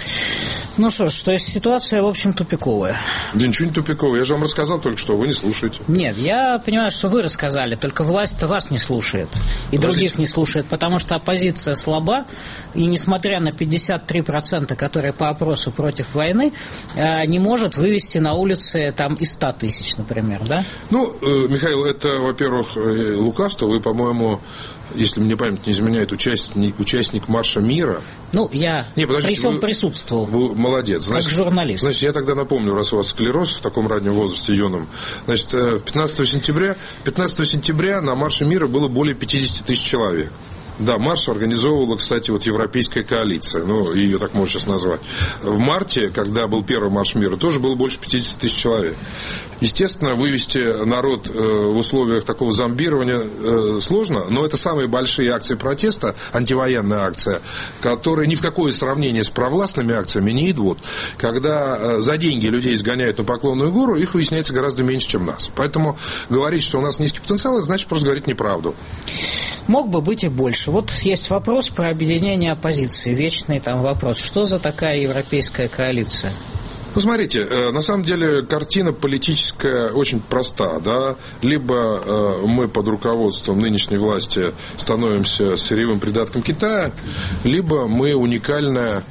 Ну что ж, то есть ситуация, в общем, тупиковая. Да ничего не тупиковая. Я же вам рассказал только что, вы не слушаете. Нет, я понимаю, что вы рассказали, только власть-то вас не слушает. И Подождите. других не слушает, потому что оппозиция слаба. И несмотря на пятьдесят три процента, которые по опросу против войны, не может вывести на улицы там и сто тысяч, например, да? Ну, Михаил, это, во-первых, лукавство. Вы, по-моему, если мне память не изменяет, участник, участник Марша мира. Ну, я не, при всем вы, присутствовал. Вы молодец. Значит, как журналист. Значит, я тогда напомню, раз у вас склероз в таком раннем возрасте юном. Значит, пятнадцатого сентября, пятнадцатого сентября на Марше мира было более пятьдесят тысяч человек. Да, марш организовывала, кстати, вот Европейская коалиция, ну, ее так можно сейчас назвать. В марте, когда был первый марш мира, тоже было больше пятьдесят тысяч человек. Естественно, вывести народ в условиях такого зомбирования сложно, но это самые большие акции протеста, антивоенная акция, которые ни в какое сравнение с провластными акциями не идут. Когда за деньги людей изгоняют на Поклонную гору, их выясняется гораздо меньше, чем нас. Поэтому говорить, что у нас низкий потенциал, это значит просто говорить неправду. Мог бы быть и больше. Вот есть вопрос про объединение оппозиции, вечный там вопрос. Что за такая европейская коалиция? Ну, смотрите, на самом деле картина политическая очень проста, да. Либо мы под руководством нынешней власти становимся сырьевым придатком Китая, либо мы уникальная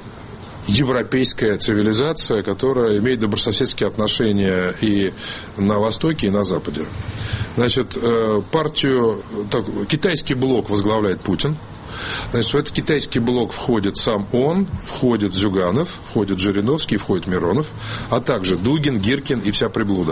европейская цивилизация, которая имеет добрососедские отношения и на Востоке, и на Западе. Значит, партию, так, китайский блок возглавляет Путин. Значит, в этот китайский блок входит сам он, входит Зюганов, входит Жириновский, входит Миронов, а также Дугин, Гиркин и вся приблуда.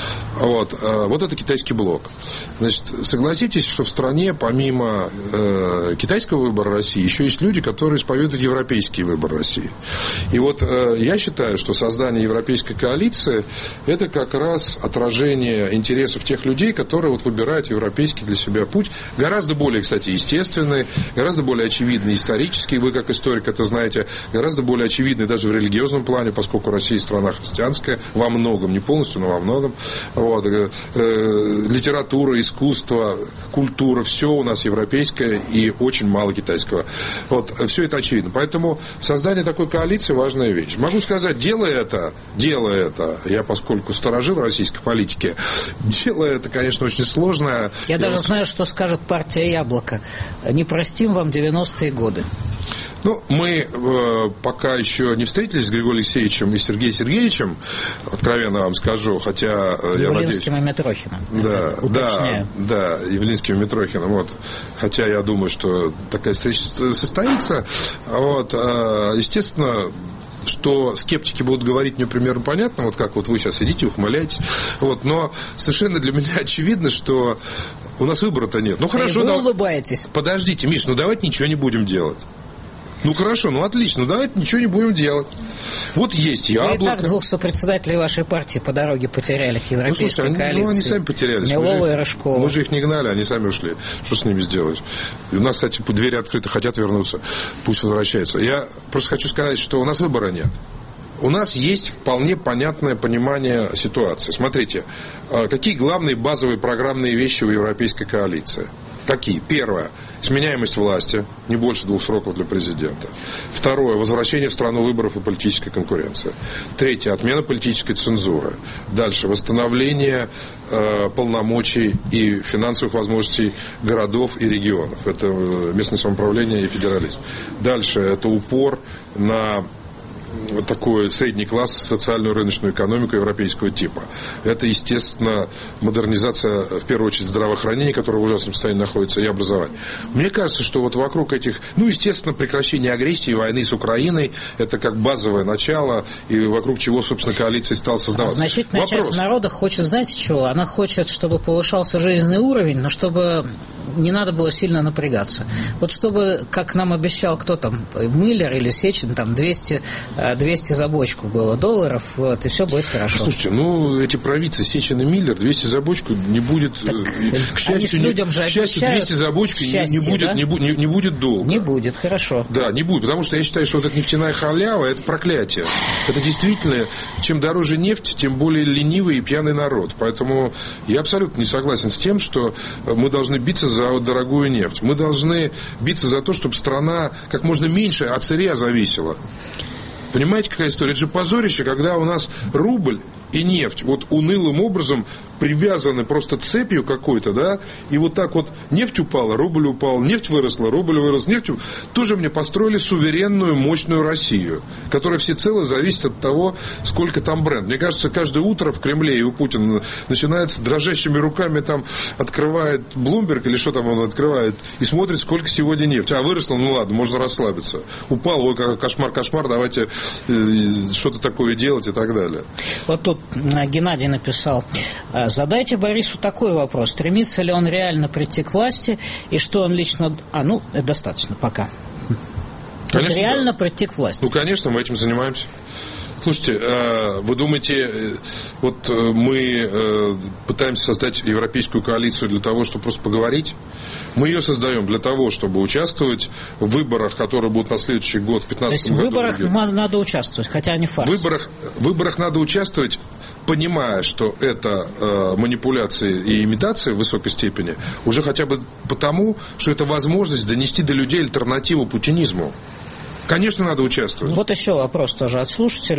Вот, вот это китайский блок. Значит, согласитесь, что в стране помимо э, китайского выбора России еще есть люди, которые исповедуют европейский выбор России. И вот э, я считаю, что создание европейской коалиции это как раз отражение интересов тех людей, которые вот выбирают европейский для себя путь, гораздо более, кстати, естественный, гораздо более очевидный исторический, вы как историк это знаете, гораздо более очевидный даже в религиозном плане, поскольку Россия страна христианская, во многом, не полностью, но во многом. Вот. Э, э, литература, искусство, культура, все у нас европейское и очень мало китайского. Вот. Все это очевидно. Поэтому создание такой коалиции важная вещь. Могу сказать, делая это, делая это, я поскольку сторожил российской политики, делая это, конечно, очень сложно. Я, я даже вас... знаю, что скажет партия «Яблоко». Не простим вам девяностые годы. Ну, мы э, пока еще не встретились с Григорием Алексеевичем и Сергеем Сергеевичем, откровенно вам скажу, хотя э, я надеюсь... Явлинским и Митрохиным. Да, да, да, Явлинским и Митрохиным, вот. Хотя я думаю, что такая встреча состоится. Вот, э, естественно, что скептики будут говорить, мне примерно понятно, вот как вот вы сейчас сидите, ухмыляетесь, вот, но совершенно для меня очевидно, что у нас выбора-то нет. Ну, хорошо, вы да... улыбаетесь. Подождите, Миш, ну давайте ничего не будем делать. Ну хорошо, ну отлично, ну давайте ничего не будем делать. Вот есть яблоко. Вы и так двух сопредседателей вашей партии по дороге потеряли к европейской ну, слушайте, коалиции. Ну, они сами потерялись. Милова и Рожкова. Мы же их не гнали, они сами ушли. Что с ними сделать? И у нас, кстати, двери открыты, хотят вернуться. Пусть возвращаются. Я просто хочу сказать, что у нас выбора нет. у нас есть вполне понятное понимание ситуации. Смотрите, какие главные базовые программные вещи у европейской коалиции? Какие? Первое. Сменяемость власти, не больше двух сроков для президента. Второе. Возвращение в страну выборов и политической конкуренции. Третье. Отмена политической цензуры. Дальше. Восстановление э, полномочий и финансовых возможностей городов и регионов. Это местное самоуправление и федерализм. Дальше. Это упор на такой средний класс, социальную рыночную экономику европейского типа. Это, естественно, модернизация, в первую очередь, здравоохранения, которое в ужасном состоянии находится, и образования. Мне кажется, что вот вокруг этих, ну, естественно, прекращение агрессии, войны с Украиной, это как базовое начало, и вокруг чего, собственно, коалиция стала создаваться. Значительная Вопрос. часть народа хочет, знаете чего? Она хочет, чтобы повышался жизненный уровень, но чтобы не надо было сильно напрягаться. Вот чтобы, как нам обещал кто там, Миллер или Сечин, там двести, двести за бочку было долларов, вот, и все будет хорошо. Слушайте, ну, эти провидцы Сечин и Миллер, двести за бочку не будет... Так, к счастью, не, людям же к счастью двести за бочку счастье, не, не, будет, да? не, не, не будет долго. Не будет, хорошо. Да, не будет, потому что я считаю, что вот эта нефтяная халява, это проклятие. Это действительно, чем дороже нефть, тем более ленивый и пьяный народ. Поэтому я абсолютно не согласен с тем, что мы должны биться за вот дорогую нефть. Мы должны биться за то, чтобы страна как можно меньше от сырья зависела. Понимаете, какая история? Это же позорище, когда у нас рубль и нефть вот унылым образом привязаны просто цепью какой-то, да, и вот так вот нефть упала, рубль упал, нефть выросла, рубль вырос, нефть тоже мне построили суверенную, мощную Россию, которая всецело зависит от того, сколько там бренд. Мне кажется, каждое утро в Кремле и у Путина начинается дрожащими руками там открывает Bloomberg или что там он открывает и смотрит, сколько сегодня нефть. А, выросла, ну ладно, можно расслабиться. Упал, ой, кошмар, кошмар, давайте э, что-то такое делать и так далее. Вот тут Геннадий написал: задайте Борису такой вопрос: стремится ли он реально прийти к власти, и что он лично... А, ну, это достаточно пока. Конечно, реально да. прийти к власти. Ну, конечно, мы этим занимаемся. Слушайте, вы думаете, вот мы пытаемся создать европейскую коалицию для того, чтобы просто поговорить? Мы ее создаем для того, чтобы участвовать в выборах, которые будут на следующий год, в пятнадцатом году. То есть в выборах надо участвовать, хотя они фарс. В выборах, в выборах надо участвовать, понимая, что это э, манипуляции и имитации в высокой степени, уже хотя бы потому, что это возможность донести до людей альтернативу путинизму. Конечно, надо участвовать. Вот еще вопрос тоже от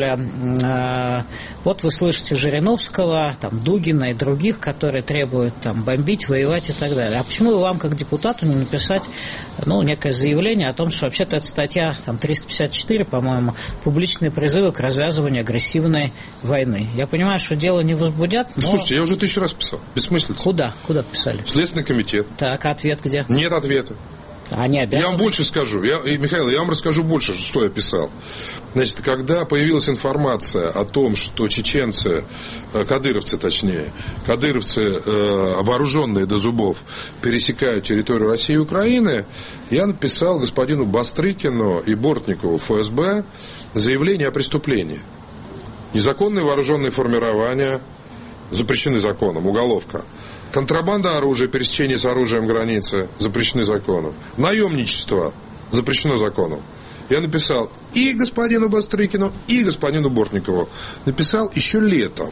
слушателя. Вот вы слышите Жириновского, там, Дугина и других, которые требуют там, бомбить, воевать и так далее. А почему вам, как депутату, не написать ну, некое заявление о том, что вообще-то эта статья там, триста пятьдесят четыре, по-моему, публичные призывы к развязыванию агрессивной войны? Я понимаю, что дело не возбудят, но... Слушайте, я уже тысячу раз писал. Бессмыслица. Куда? Куда писали? Следственный комитет. Так, ответ где? Нет ответа. Они обязаны... Я вам больше скажу. Я, Михаил, я вам расскажу больше, что я писал. Значит, когда появилась информация о том, что чеченцы, кадыровцы точнее, кадыровцы, э, вооруженные до зубов, пересекают территорию России и Украины, я написал господину Бастрыкину и Бортникову эф эс бэ заявление о преступлении. Незаконные вооруженные формирования запрещены законом, уголовка. Контрабанда оружия, пересечение с оружием границы запрещены законом. Наемничество запрещено законом. Я написал и господину Бастрыкину, и господину Бортникову. Написал еще летом.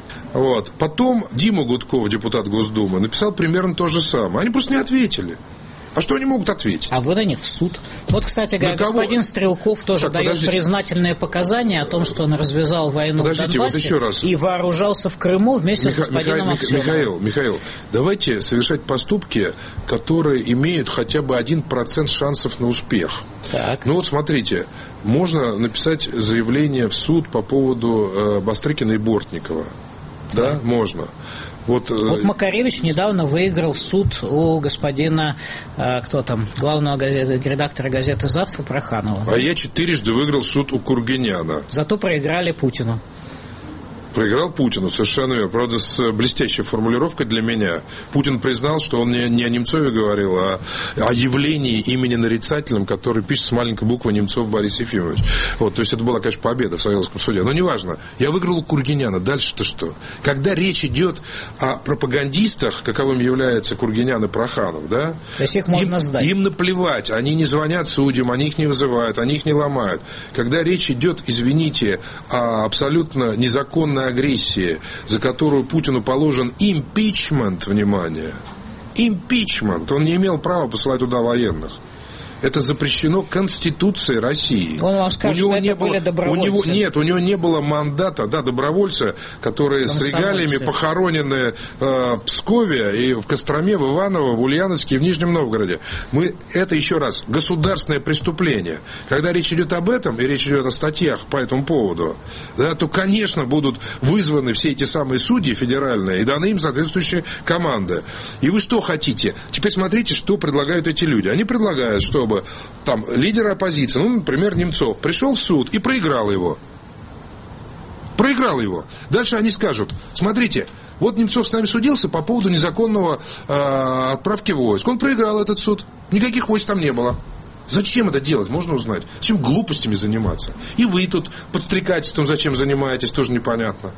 Вот. Потом Дима Гудков, депутат Госдумы, написал примерно то же самое. Они просто не ответили. А что они могут ответить? А вы на них в суд. Вот, кстати говоря, господин Стрелков тоже так, дает подождите. признательные показания о том, что он развязал войну подождите, в Донбассе вот еще раз. и вооружался в Крыму вместе Миха- с господином Миха- Аксеновым. Михаил, Михаил, давайте совершать поступки, которые имеют хотя бы один процент шансов на успех. Так. Ну вот смотрите, можно написать заявление в суд по поводу э, Бастрыкина и Бортникова. Да, да? Можно. Вот, вот Макаревич недавно выиграл суд у господина, э, кто там, главного газеты, редактора газеты «Завтра» Проханова. А я четырежды выиграл суд у Кургиняна. Зато проиграли Путину. Проиграл Путину, совершенно верно. Правда, с блестящей формулировкой для меня. Путин признал, что он не, не о Немцове говорил, а о явлении имени нарицательном, который пишет с маленькой буквы Немцов Борис Ефимович. Вот, то есть это была, конечно, победа в Савеловском суде. Но неважно. Я выиграл у Кургиняна. Дальше-то что? Когда речь идет о пропагандистах, каковым являются Кургинян и Проханов, да? То есть их можно им, сдать. Им наплевать. Они не звонят судьям, они их не вызывают, они их не ломают. Когда речь идет, извините, о абсолютно незаконной агрессии, за которую Путину положен импичмент, внимание, импичмент, он не имел права посылать туда военных. Это запрещено Конституцией России. Он вам скажет, у него что не это было, были добровольцы. У него, нет, у него не было мандата, да, добровольцы, которые с регалиями похоронены э, в Пскове и в Костроме, в Иваново, в Ульяновске и в Нижнем Новгороде. Мы, это еще раз государственное преступление. Когда речь идет об этом, и речь идет о статьях по этому поводу, да, то, конечно, будут вызваны все эти самые судьи федеральные и даны им соответствующие команды. И вы что хотите? Теперь смотрите, что предлагают эти люди. Они предлагают, что там лидер оппозиции, ну, например, Немцов, пришел в суд и проиграл его. Проиграл его. Дальше они скажут, смотрите, вот Немцов с нами судился по поводу незаконного э, отправки войск. Он проиграл этот суд. Никаких войск там не было. Зачем это делать, можно узнать. Зачем глупостями заниматься? И вы тут подстрекательством зачем занимаетесь, тоже непонятно.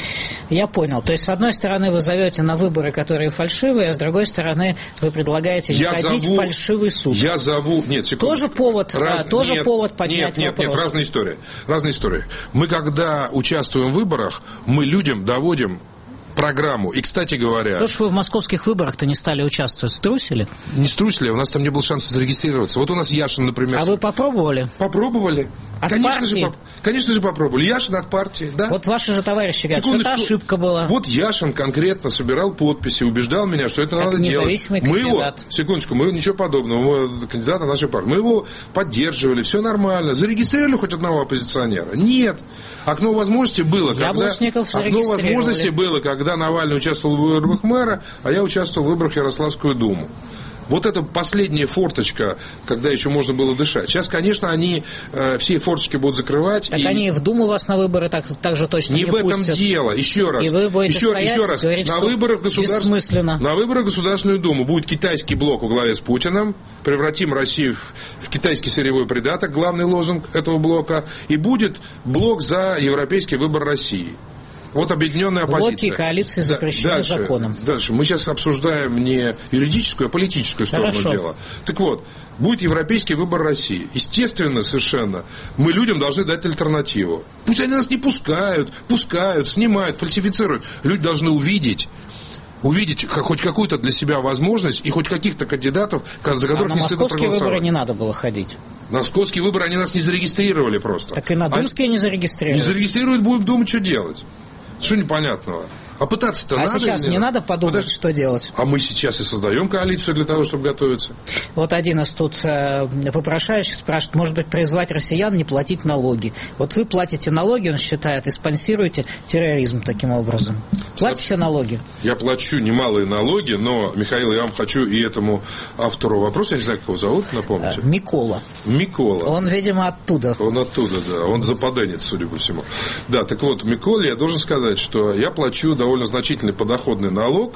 Я понял. То есть, с одной стороны, вы зовете на выборы, которые фальшивые, а с другой стороны, вы предлагаете не ходить в фальшивый суд. Я зову... Нет, секунду. Тоже повод, Раз... да, тоже нет, повод поднять нет, нет, вопрос. Нет, разные истории. Разные истории. Мы, когда участвуем в выборах, мы людям доводим программу. И, кстати говоря... Что ж вы в московских выборах-то не стали участвовать? Струсили? Не струсили, у нас там не было шанса зарегистрироваться. Вот у нас Яшин, например... А вы попробовали? Попробовали. От конечно партии? же, поп... конечно же попробовали. Яшин от партии, да. Вот ваши же товарищи говорят, что это ошибка была. Вот Яшин конкретно собирал подписи, убеждал меня, что это как надо делать. Независимый мы кандидат. Его, секундочку, мы ничего подобного, мы кандидата нашей партии. Мы его поддерживали, все нормально. Зарегистрировали хоть одного оппозиционера? Нет. Окно возможности было, Яблочников когда... Окно возможности было, когда Навальный участвовал в выборах мэра, а я участвовал в выборах в Ярославскую думу. Вот это последняя форточка, когда еще можно было дышать. Сейчас, конечно, они э, все форточки будут закрывать. Так и... они в Думу вас на выборы так, так же точно не, не пустят. Не в этом дело. Еще раз. И вы будете еще, стоять, еще раз. Говорить, на выборах государств... на выборах Государственную Думу будет китайский блок во главе с Путиным. Превратим Россию в, в китайский сырьевой придаток, главный лозунг этого блока. И будет блок за европейский выбор России. Вот объединенная оппозиция. Блоки и коалиции запрещены дальше, законом. Дальше. Мы сейчас обсуждаем не юридическую, а политическую сторону Хорошо. дела. Так вот, будет европейский выбор России. Естественно, совершенно, мы людям должны дать альтернативу. Пусть они нас не пускают, пускают, снимают, фальсифицируют. Люди должны увидеть, увидеть хоть какую-то для себя возможность и хоть каких-то кандидатов, за которых а не стыдно проголосовать. На московские выборы не надо было ходить. На московские выборы они нас не зарегистрировали просто. Так и на думские они, не зарегистрировали. Не зарегистрируют, будем думать, что делать. Что непонятного? А пытаться-то а надо? А сейчас не, не надо подумать, Подожди. что делать? А мы сейчас и создаем коалицию для того, чтобы готовиться. Вот один из тут э, вопрошающих спрашивает, может быть, призвать россиян не платить налоги. Вот вы платите налоги, он считает, и спонсируете терроризм таким образом. Платите налоги? Я плачу немалые налоги, но, Михаил, я вам хочу и этому автору вопроса, я не знаю, как его зовут, напомните. Э, Микола. Микола. Он, видимо, оттуда. Он оттуда, да. Он западенец, судя по всему. Да, так вот, Миколе я должен сказать, что я плачу довольно довольно значительный подоходный налог,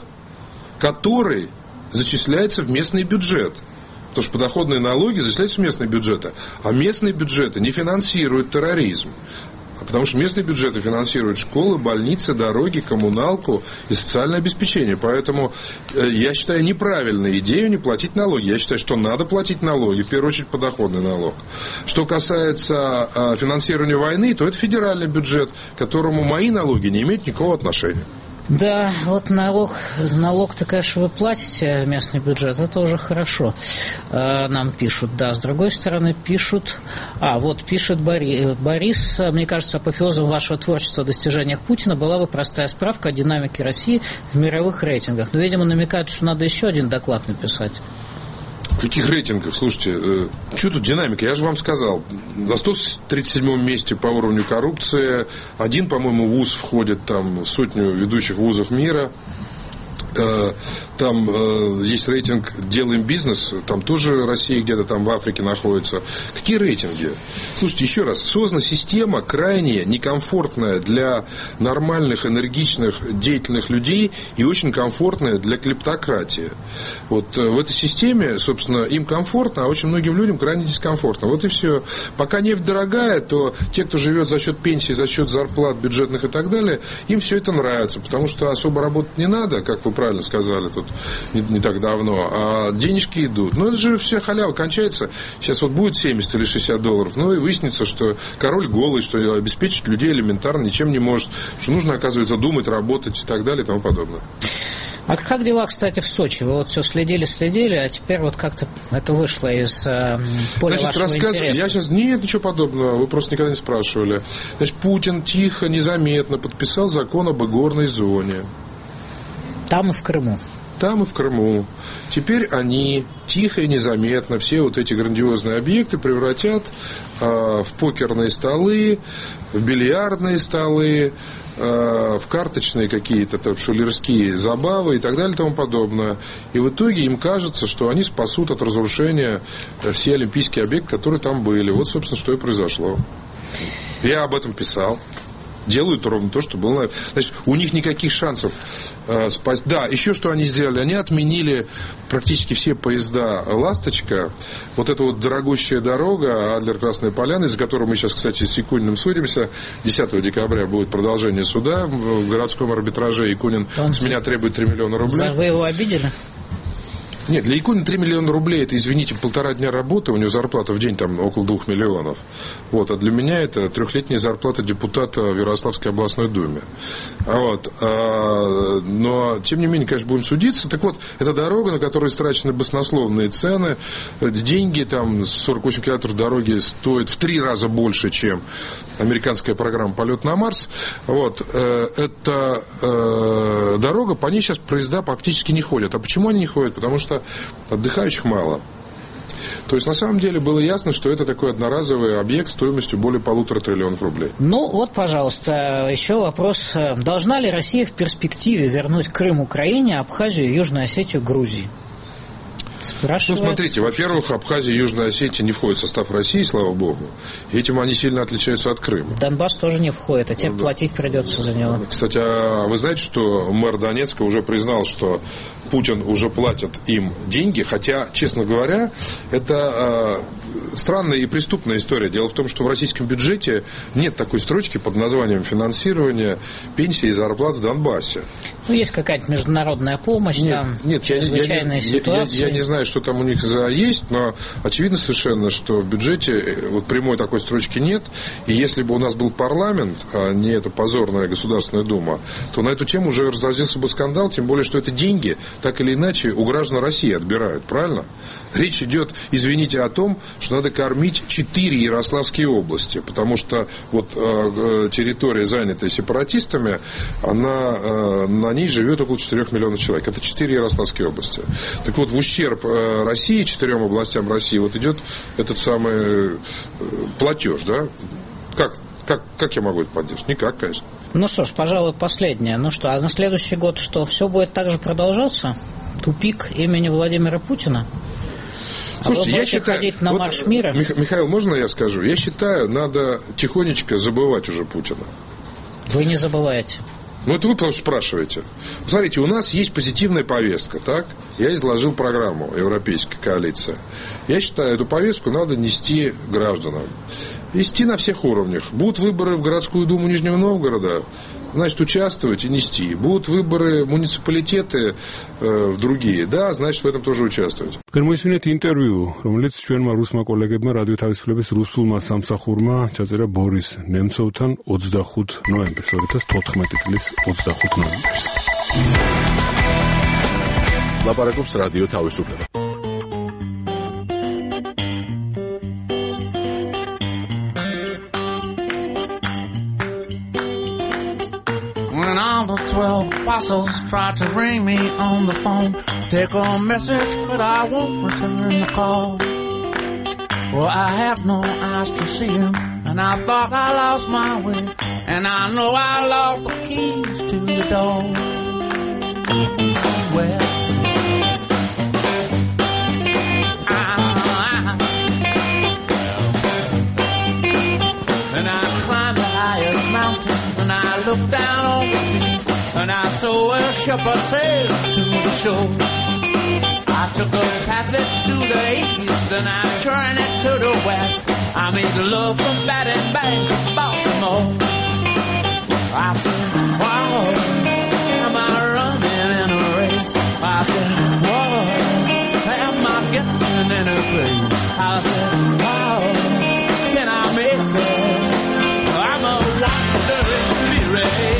который зачисляется в местный бюджет. Потому что подоходные налоги зачисляются в местные бюджеты. А местные бюджеты не финансируют терроризм. Потому что местные бюджеты финансируют школы, больницы, дороги, коммуналку и социальное обеспечение. Поэтому я считаю неправильной идею не платить налоги. Я считаю, что надо платить налоги, в первую очередь подоходный налог. Что касается финансирования войны, то это федеральный бюджет, к которому мои налоги не имеют никакого отношения. Да, вот налог, налог-то, конечно, вы платите в местный бюджет, это уже хорошо, э, нам пишут, да, с другой стороны пишут, а, вот пишет Борис, Борис, мне кажется, апофеозом вашего творчества в достижениях Путина была бы простая справка о динамике России в мировых рейтингах, но, видимо, намекают, что надо еще один доклад написать. Каких рейтингов? Слушайте, э, что тут динамика? Я же вам сказал, на сто тридцать седьмом месте по уровню коррупции, один, по-моему, вуз входит там в сотню ведущих вузов мира. Там э, есть рейтинг «Делаем бизнес», там тоже Россия где-то там в Африке находится. Какие рейтинги? Слушайте, еще раз, создана система крайне некомфортная для нормальных, энергичных, деятельных людей и очень комфортная для клептократии. Вот в этой системе, собственно, им комфортно, а очень многим людям крайне дискомфортно. Вот и все. Пока нефть дорогая, то те, кто живет за счет пенсии, за счет зарплат бюджетных и так далее, им все это нравится, потому что особо работать не надо, как вы правильно сказали тут не, не так давно, а денежки идут. Но это же вся халява кончается. Сейчас вот будет семьдесят или шестьдесят долларов, ну и выяснится, что король голый, что обеспечить людей элементарно ничем не может, что нужно, оказывается, думать, работать и так далее и тому подобное. А как дела, кстати, в Сочи? Вы вот все следили-следили, а теперь вот как-то это вышло из э, поля Значит, вашего рассказ... интереса. Я сейчас... Нет, ничего подобного, вы просто никогда не спрашивали. Значит, Путин тихо, незаметно подписал закон об игорной зоне. Там и в Крыму. Там и в Крыму. Теперь они тихо и незаметно все вот эти грандиозные объекты превратят э, в покерные столы, в бильярдные столы, э, в карточные какие-то там шулерские забавы и так далее и тому подобное. И в итоге им кажется, что они спасут от разрушения все олимпийские объекты, которые там были. Вот, собственно, что и произошло. Я об этом писал. Делают ровно то, что было. Значит, у них никаких шансов э, спасти. Да, еще что они сделали? Они отменили практически все поезда «Ласточка». Вот эта вот дорогущая дорога Адлер-Красная Поляна, из-за которой мы сейчас, кстати, с Якуниным судимся. десятого декабря будет продолжение суда в городском арбитраже. Якунин Он... с меня требует три миллиона рублей. Вы его обидели? Нет, для Якунина три миллиона рублей, это, извините, полтора дня работы, у него зарплата в день там около двух миллионов. Вот, а для меня это трехлетняя зарплата депутата в Ярославской областной думе. Вот, а, но, тем не менее, конечно, будем судиться. Так вот, эта дорога, на которой истрачены баснословные цены, деньги, там, сорок восемь километров дороги стоит в три раза больше, чем американская программа «Полет на Марс». Вот, э, эта э, дорога, по ней сейчас поезда практически не ходят. А почему они не ходят? Потому что отдыхающих мало. То есть, на самом деле, было ясно, что это такой одноразовый объект стоимостью более полутора триллионов рублей. Ну, вот, пожалуйста, еще вопрос. Должна ли Россия в перспективе вернуть Крым Украине, Абхазию, Южную Осетию Грузии? Спрашивает. Ну, смотрите, во-первых, Абхазия и Южная Осетия не входят в состав России, слава богу. И этим они сильно отличаются от Крыма. Донбасс тоже не входит, а тебе ну, платить да. придется за него. Кстати, а вы знаете, что мэр Донецка уже признал, что Путин уже платит им деньги, хотя, честно говоря, это э, странная и преступная история. Дело в том, что в российском бюджете нет такой строчки под названием «Финансирование пенсий и зарплат в Донбассе». Ну, есть какая-то международная помощь, нет, там нет, чрезвычайные я, ситуации. Я, я, я не знаю, что там у них за есть, но очевидно совершенно, что в бюджете вот прямой такой строчки нет. И если бы у нас был парламент, а не эта позорная Государственная Дума, то на эту тему уже разразился бы скандал, тем более, что это деньги так или иначе у граждан России отбирают, правильно? Речь идет, извините, о том, что надо кормить четыре Ярославские области, потому что вот э, территория, занятая сепаратистами, она, э, на ней живет около четырёх миллионов человек. Это четыре Ярославские области. Так вот, в ущерб э, России, четырем областям России, вот идет этот самый э, платеж, да? Как? Как, как я могу это поддержать? Никак, конечно. Ну что ж, пожалуй, последнее. Ну что, а на следующий год что, все будет так же продолжаться? Тупик имени Владимира Путина? Слушайте, а я считаю... ходить на вот, марш мира? Мих, Михаил, можно я скажу? Я считаю, надо тихонечко забывать уже Путина. Вы не забываете. Ну, это вы потому что спрашиваете. Смотрите, у нас есть позитивная повестка, так? Я изложил программу Европейской коалиции. Я считаю, эту повестку надо нести гражданам. Нести на всех уровнях. Будут выборы в городскую думу Нижнего Новгорода, значит, участвовать и нести. Будут выборы в муниципалитеты, э, в другие, да, значит, в этом тоже участвовать. Გამოისმინეთ ინტერვიუ, რომელიც ჩვენმა რუსმა კოლეგებმა რადიო თავისუფლების რუსულმა სამსახურმა ჩაწერა ბორის ნემცოვთან ოცდახუთ ნოემბერს, ორი ათას თოთხმეტი წლის ოცდახუთ ნოემბერს. ლაპარაკობს რადიო თავისუფლება. When all the twelve apostles tried to ring me on the phone, take a message, but I won't return the call. Well, I have no eyes to see him, and I thought I lost my way, and I know I lost the keys to the door. ship a sail to the shore. I took a passage to the east and I turned it to the west. I made love from Batting Bank to Baltimore. I said, wow, am I running in a race? I said, wow, am I getting in a place? I said, wow, can I make it? I'm a wandering spirit.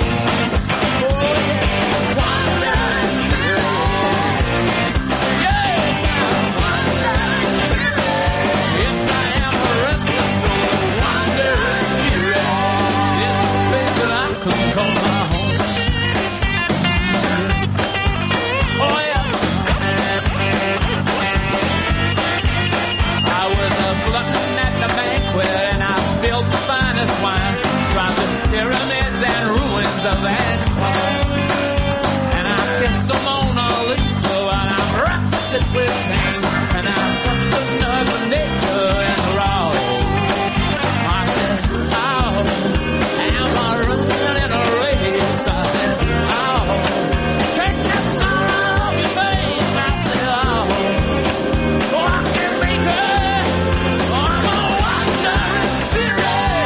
Pyramids and ruins of Antwerp, and I kissed the Mona Lisa, and I wrapped it with pain, and I touched the nerve of nature and raw. I said, oh, am I running in a race? I said, oh, take this smile off your face. I said, oh, oh, I can make it. Oh, I'm a wandering spirit.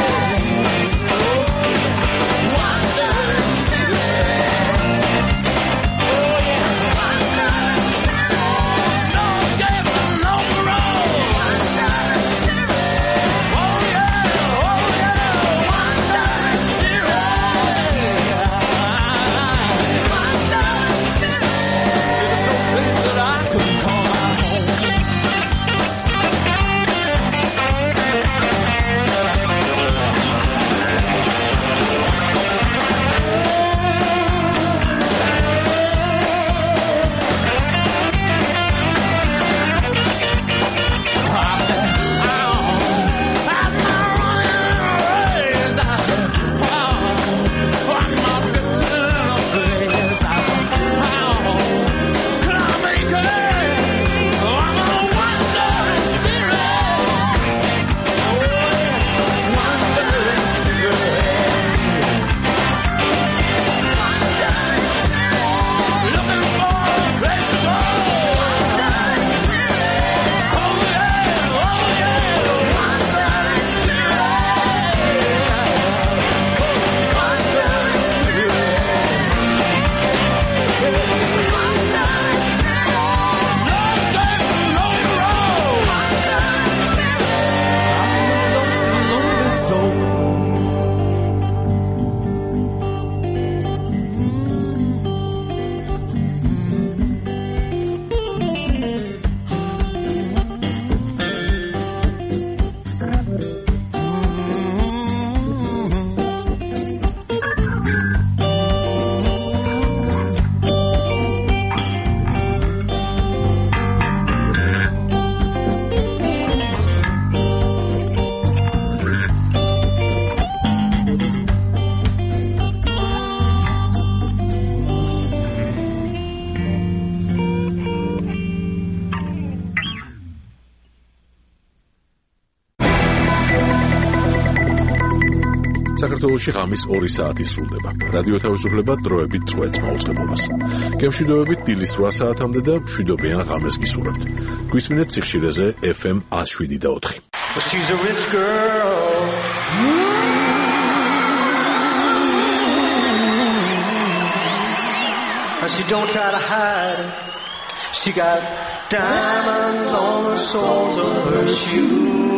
საქართველოში ღამის ორი საათი სრულდება. რადიო თავისუფლება დროებით წვეთს მაუწყებლობას. გემშვიდობებით დილის რვა საათამდე და მშვიდობიან ღამეს გისურვებთ. გვისმინეთ ციხშირეზე F M one oh seven და four. She's a rich girl. And she don't try to hide it. She got diamonds on the soles of her shoes.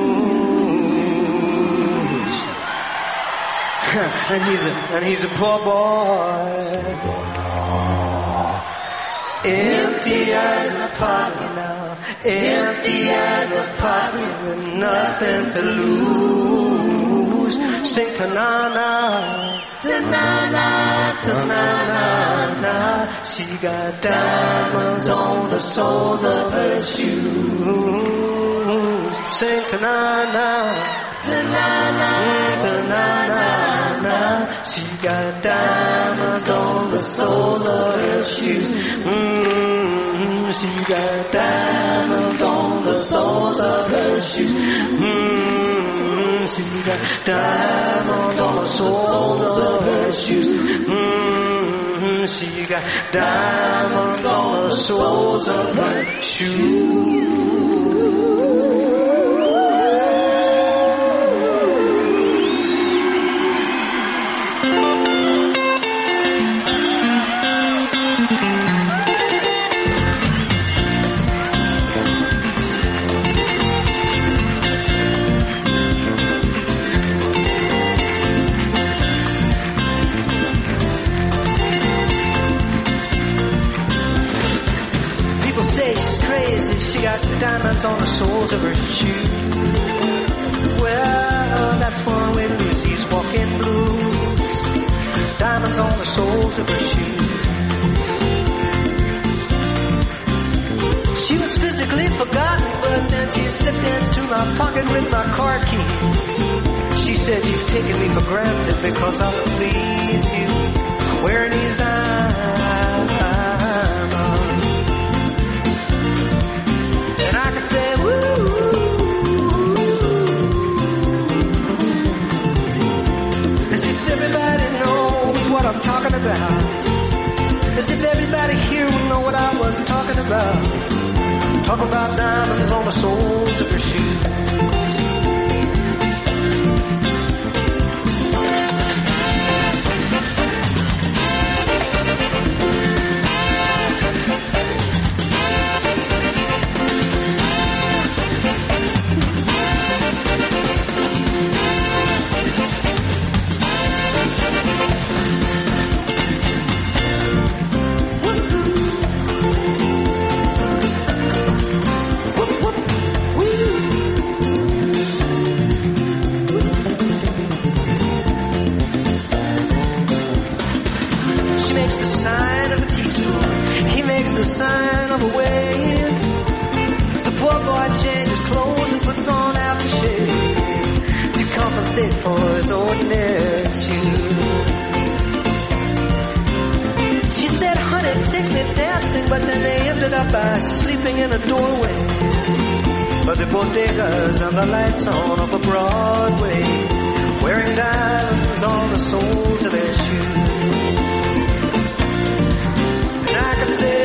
And he's a, and he's a poor boy. Empty as a pocket now. Empty as a pocket with nothing to lose. Sing ta-na-na, ta-na-na, ta-na-na-na. She got diamonds on the soles of her shoes. Sing ta-na-na, ta-na-na, ta-na-na-na. She got diamonds on the soles of her shoes. Mm-hmm. She got diamonds on the soles of her shoes. Mm-hmm. She got diamonds on the soles of her shoes. Mm-hmm. She got diamonds on the soles of her shoes. She got diamonds on the soles of her shoes. Well, that's one way to lose these walking blues. Diamonds on the soles of her shoes. She was physically forgotten, but then she slipped into my pocket with my car keys. She said, you've taken me for granted because I please you. Wearing these diamonds. I could say, woo. As if everybody knows what I'm talking about. As if everybody here would know what I was talking about. Talk about diamonds on the soles of your shoes. The sign of a wave. The poor boy changes clothes and puts on aftershave to compensate for his ordinary shoes. She said, honey, take me dancing, but then they ended up by sleeping in a doorway. But the bodegas and the lights on up a Broadway, wearing diamonds on the soles of their shoes. And I could say,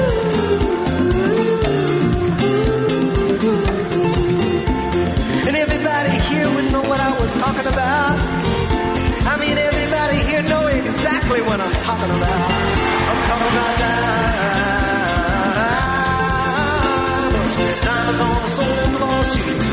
and everybody here would know what I was talking about. I mean, everybody here know exactly what I'm talking about. I'm talking about diamonds, diamonds on the soles of all shoes.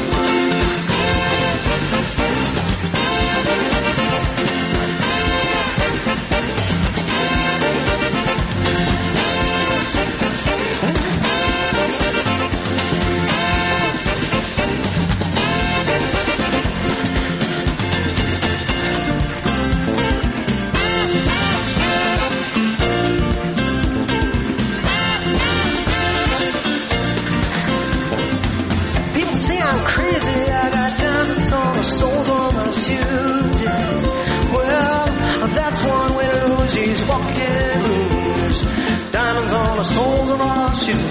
Soles on my shoes, yes. Well, that's one way to lose these walking blues. Diamonds on the soles of our shoes.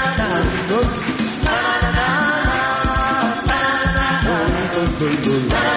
Boom, boom.